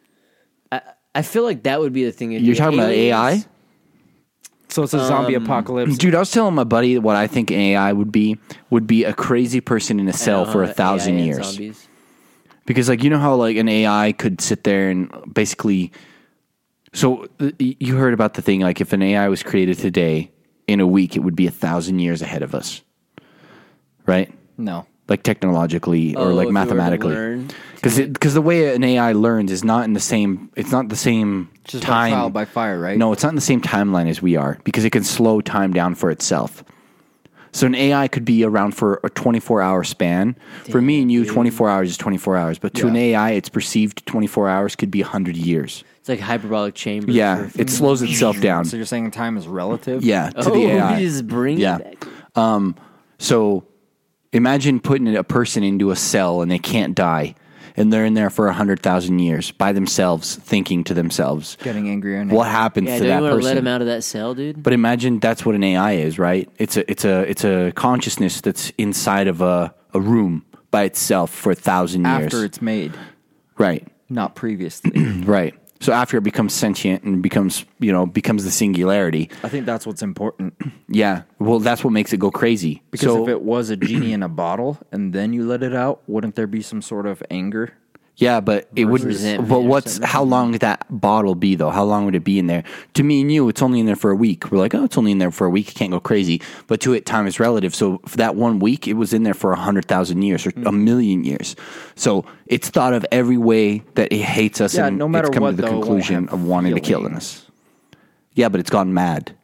I feel like that would be the thing. You're talking about AI? So it's a zombie apocalypse. Dude, I was telling my buddy what I think AI would be a crazy person in a cell for 1,000 years. Zombies. Because, like, you know how, like, an AI could sit there and basically... So, you heard about the thing, like, if an AI was created today, in a week, it would be 1,000 years ahead of us. Right? No. Like, technologically or, Oh, like, if you were to mathematically. learn Because the way an AI learns is not in the same... It's not the same Just like time... trial by fire, right? No, it's not in the same timeline as we are because it can slow time down for itself. So an AI could be around for a 24-hour span. For me and you, 24 hours is 24 hours. But to an AI, its perceived 24 hours could be 100 years. It's like hyperbolic chamber. Yeah, it slows itself down. So you're saying time is relative? Yeah, to the AI. You just bring Yeah. it back. So imagine putting a person into a cell and they can't die. And they're in there for 100,000 years by themselves, thinking to themselves. Getting angrier and What happens Yeah, to don't that you want to person? let him out of that cell, dude? But imagine that's what an AI is, right? It's a consciousness that's inside of a room by itself for 1,000 years. after it's made, Right, not previously. right. So after it becomes sentient and becomes the singularity. I think that's what's important. Yeah. Well, that's what makes it go crazy. Because so, if it was a genie in a bottle and then you let it out, wouldn't there be some sort of anger? yeah, but it wouldn't. resentment But or something. how long would that bottle be though? How long would it be in there? To me and you, it's only in there for a week. We're like, oh, it's only in there for a week. It can't go crazy. But to it, time is relative. So for that 1 week, it was in there for 100,000 years or a million years. So it's thought of every way that it hates us. Yeah, and no matter it's come what, to the though, it won't conclusion have of wanting to kill feeling. us. Yeah, but it's gone mad.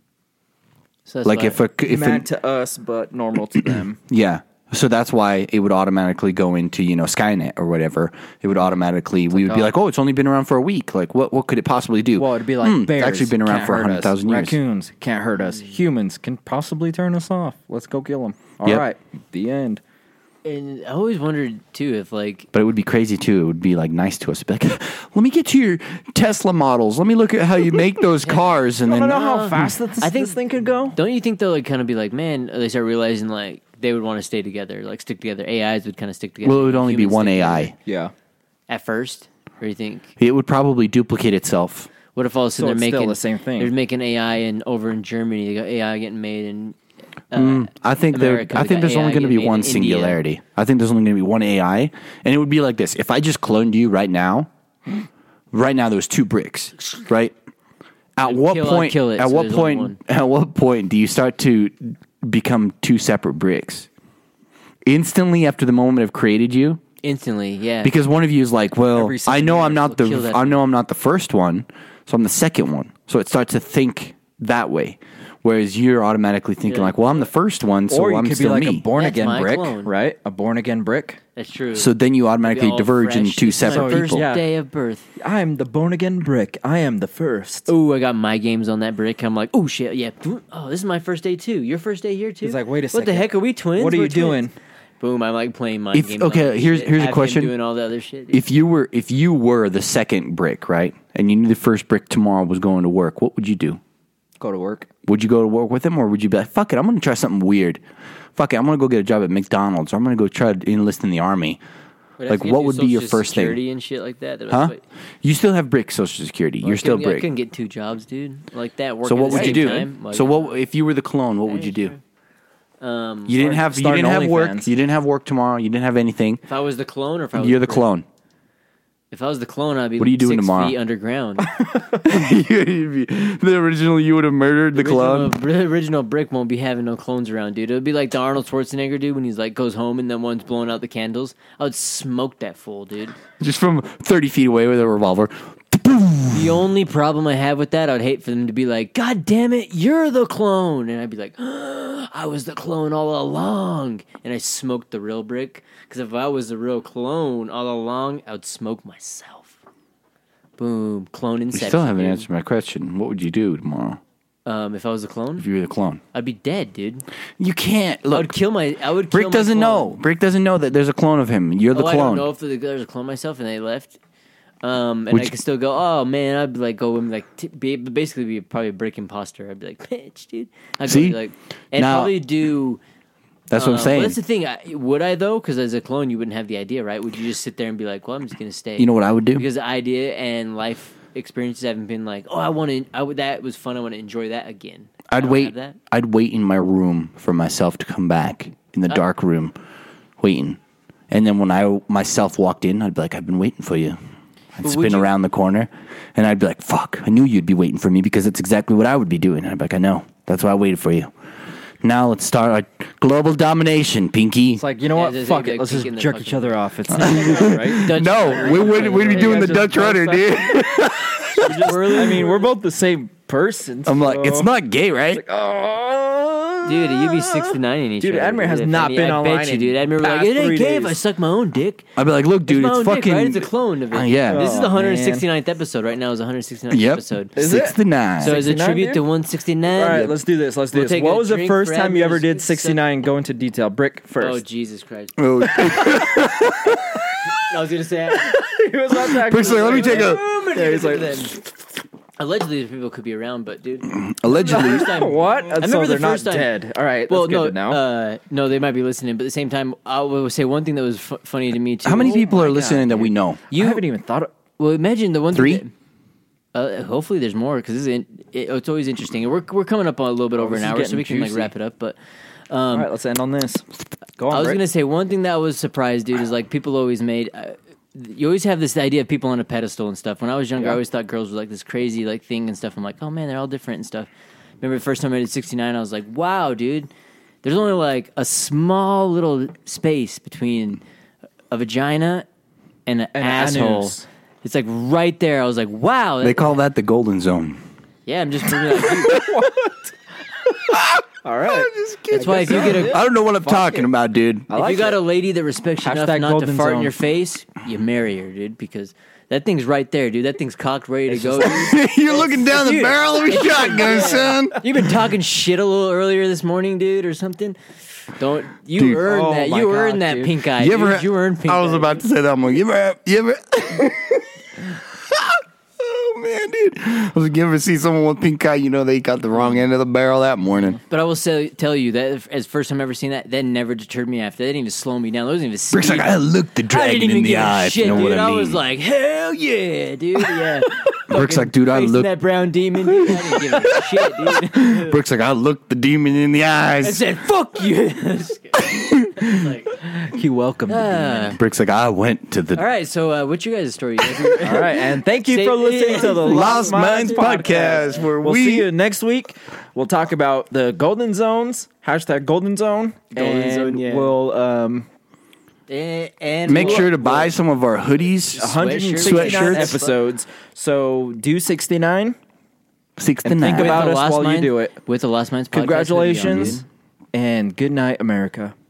So that's Like why- if Mad to us, but normal to them. yeah. So that's why it would automatically go into, Skynet or whatever. It would automatically, we would be like, oh, it's only been around for a week. Like, what could it possibly do? Well, it'd be like bears. It's actually been around can't for hurt us. 100,000 years. Raccoons can't hurt us. Humans can possibly turn us off. Let's go kill them. All Yep. right, the end. And I always wondered too if like But it would be crazy too. It would be like nice to us. Be like, let me get to your Tesla models. Let me look at how you make those cars. And I then, don't know how fast I think- this thing could go. don't you think they'll like kind of be like, man, they start realizing like they would want to stay together, like stick together. AIs would kind of stick together. well, it would only be Humans one stick AI. together. Yeah. At first, or do you think? It would probably duplicate itself. What if all of a sudden So they're it's making still the same thing. They're making AI over in Germany. They got AI getting made in. I think America, we got there's only AI going to be getting one made in India. singularity. I think there's only going to be one AI, and it would be like this: if I just cloned you right now, there's 2 bricks, right? At what kill- I'd point? kill it, At so what there's only one. point? At what point do you start to become 2 separate bricks? Instantly after the moment I've created you, Instantly, yeah. because one of you is like, well, Every 7 I know I'm years not they'll kill that I know I'm not the first one, so I'm the second one. So it starts to think that way. Whereas you're automatically thinking Yeah. like, well, I'm the first one, so or you I'm could be still like me. a born That's again my brick, clone. right? A born again brick. That's true. So then you automatically All diverge fresh. into two This is my separate first people. Yeah. day of birth. I am the born again brick. I am the first. Ooh, I got my games on that brick. I'm like, oh shit, yeah. Oh, this is my first day too. Your first day here too. He's like, wait a What the second. heck are we twins? What are We're you doing? twins. Boom! I'm like playing my games. Okay, on this here's shit. a Have him question. Doing all the other shit. dude. If you were the second brick, right, and you knew the first brick tomorrow was going to work, what would you do? Go to work. Would you go to work with him, or would you be like, fuck it, I'm going to try something weird. Fuck it, I'm going to go get a job at McDonald's, or I'm going to go try to enlist in the army. But like, if you what do would be your Social first Security thing? and shit like that. Huh? You still have brick Social Security. You're still I brick. couldn't get two jobs, dude. Like that. So Working what at would the you same do? Time. Like, So what if you were the clone? What would yeah, you do? sure. You didn't have start an work. OnlyFans. You didn't have work tomorrow. You didn't have anything. If I was the clone, or if I was You're the brick? clone. If I was the clone, I'd be. What are you doing 6 tomorrow? feet underground. The original, you would have murdered the clone. The original brick won't be having no clones around, dude. It would be like the Arnold Schwarzenegger dude when he's like goes home and then one's blowing out the candles. I would smoke that fool, dude. Just from 30 feet away with a revolver. The only problem I have with that, I'd hate for them to be like, God damn it, you're the clone. And I'd be like, I was the clone all along. And I smoked the real brick. Because if I was the real clone all along, I would smoke myself. Boom. Clone You inception. still haven't dude. answered my question. What would you do tomorrow If I was the if clone, you were the clone? I'd be dead, dude. You can't. I would Look, kill my. I would. Brick kill doesn't my know. clone. Brick doesn't know that there's a clone of him. You're the I don't clone. know if there's a clone myself and they left. And Would I you- could still go. Oh man, I'd be like go and like basically be probably a brick imposter. I'd be like, bitch, dude. I'd See? go, like, and Now- probably do. That's what I'm saying. Well, that's the thing. Would I though? Because as a clone, you wouldn't have the idea, right? Would you just sit there and be like, well, I'm just gonna stay? You know what I would do? Because the idea and life experiences haven't been like, oh, I want to. That was fun. I want to enjoy that again. I I'd don't wait. have that. I'd wait in my room for myself to come back in the dark room, waiting. And then when I myself walked in, I'd be like, "I've been waiting for you." I'd But would spin you- around the corner, and I'd be like, "Fuck! I knew you'd be waiting for me because it's exactly what I would be doing." And I'd be like, "I know. That's why I waited for you." Now let's start our global domination, Pinky. It's like, you know Yeah, what? there's Fuck like it. Let's kicking just the jerk fucking- each other off. It's right. Dutch No, rudder. we'd be doing the guys Dutch just rudder, both dude. I mean, we're both the same person. I'm like, so- it's not gay, right? Dude, you'd be 69 in each Dude, other. Admir has If not been I online bet you, in dude. Admir was like, past it ain't 3 gay if days. I suck my own dick. I'd be like, look, dude, It's my it's own fucking. dick, right? It's a clone of it. Yeah. This is the Oh, man. 169th episode. Right now is the 169th Yep. episode. Is it? 69. So as a 69, tribute dude? to 169. All right, let's do this. Let's do We'll this. take What a was the drink first for time you ever Admir's did 69? Go into detail. Brick Oh, first. Jesus Christ. Oh, I was going to say. He was about to Brick's like, let me take a. Yeah, he's like, Allegedly, people could be around, but dude. Allegedly. what? remember so the they're not first time- dead. All right, Well, that's good no, to know. no, they might be listening, but at the same time, I will say one thing that was funny to me too. How many people my are God, listening that dude. we know? I haven't even thought of... Well, imagine the one 3? thing that, hopefully, there's more because it's always interesting. We're coming up on a little bit over this an is hour, so getting we can like juicy. wrap it up. But All right, let's end on this. Go on, I was Brick. gonna say one thing that I was surprised, dude, is like people always made. You always have this idea of people on a pedestal and stuff. When I was younger, I Yeah. always thought girls were like this crazy like thing and stuff. I'm like, oh man, they're all different and stuff. Remember the first time I did 69, I was like, wow, dude. There's only like a small little space between a vagina and an asshole. anus. It's like right there. I was like, wow. They call that the golden zone. Yeah, I'm just bringing that dude. All right. That's why if you get a I don't know what I'm talking about, dude. if you got a lady that respects you enough Hashtag not to golden fart in zone. your face, you marry her, dude, because that thing's right there, dude. That thing's cocked, ready to go. Dude. You're looking down the barrel of a shotgun, son. You've been talking shit a little earlier this morning, dude, or something. Don't you Dude. earn Oh that? my You God, earned that dude. pink eye. You ever? dude. You earned pink. I was eye. about to say that. I'm like, you ever? Oh man, dude! I was like, you ever see someone with pink eye? You know they got the wrong end of the barrel that morning. But I will tell you that as first time ever seen that never deterred me after. That didn't even slow me down. That wasn't even. Brick's like, speed. I looked the I dragon didn't even in the give a eye. If shit, you know dude. what I mean. was like, hell yeah, dude. Yeah. Brick's like, dude, I Facing looked. that brown demon. Dude. I didn't give a shit, dude. Brick's like, I looked the demon in the I eyes. said, fuck you. It's like, He welcomed the Brick's like, I went to the all right, so what's your guys' story? All right, and thank you Say- for listening to the Lost Minds podcast, where we'll we see you next week. We'll talk about the golden zones. Hashtag golden zone. Golden and zone, yeah. We'll and make sure to buy some of our hoodies. 169 Sweatshirts. episodes. So do 69. 6 to And 9. think about The us Lost while you Minds- do it. With the Lost Minds podcast. Congratulations, dude. and good night, America.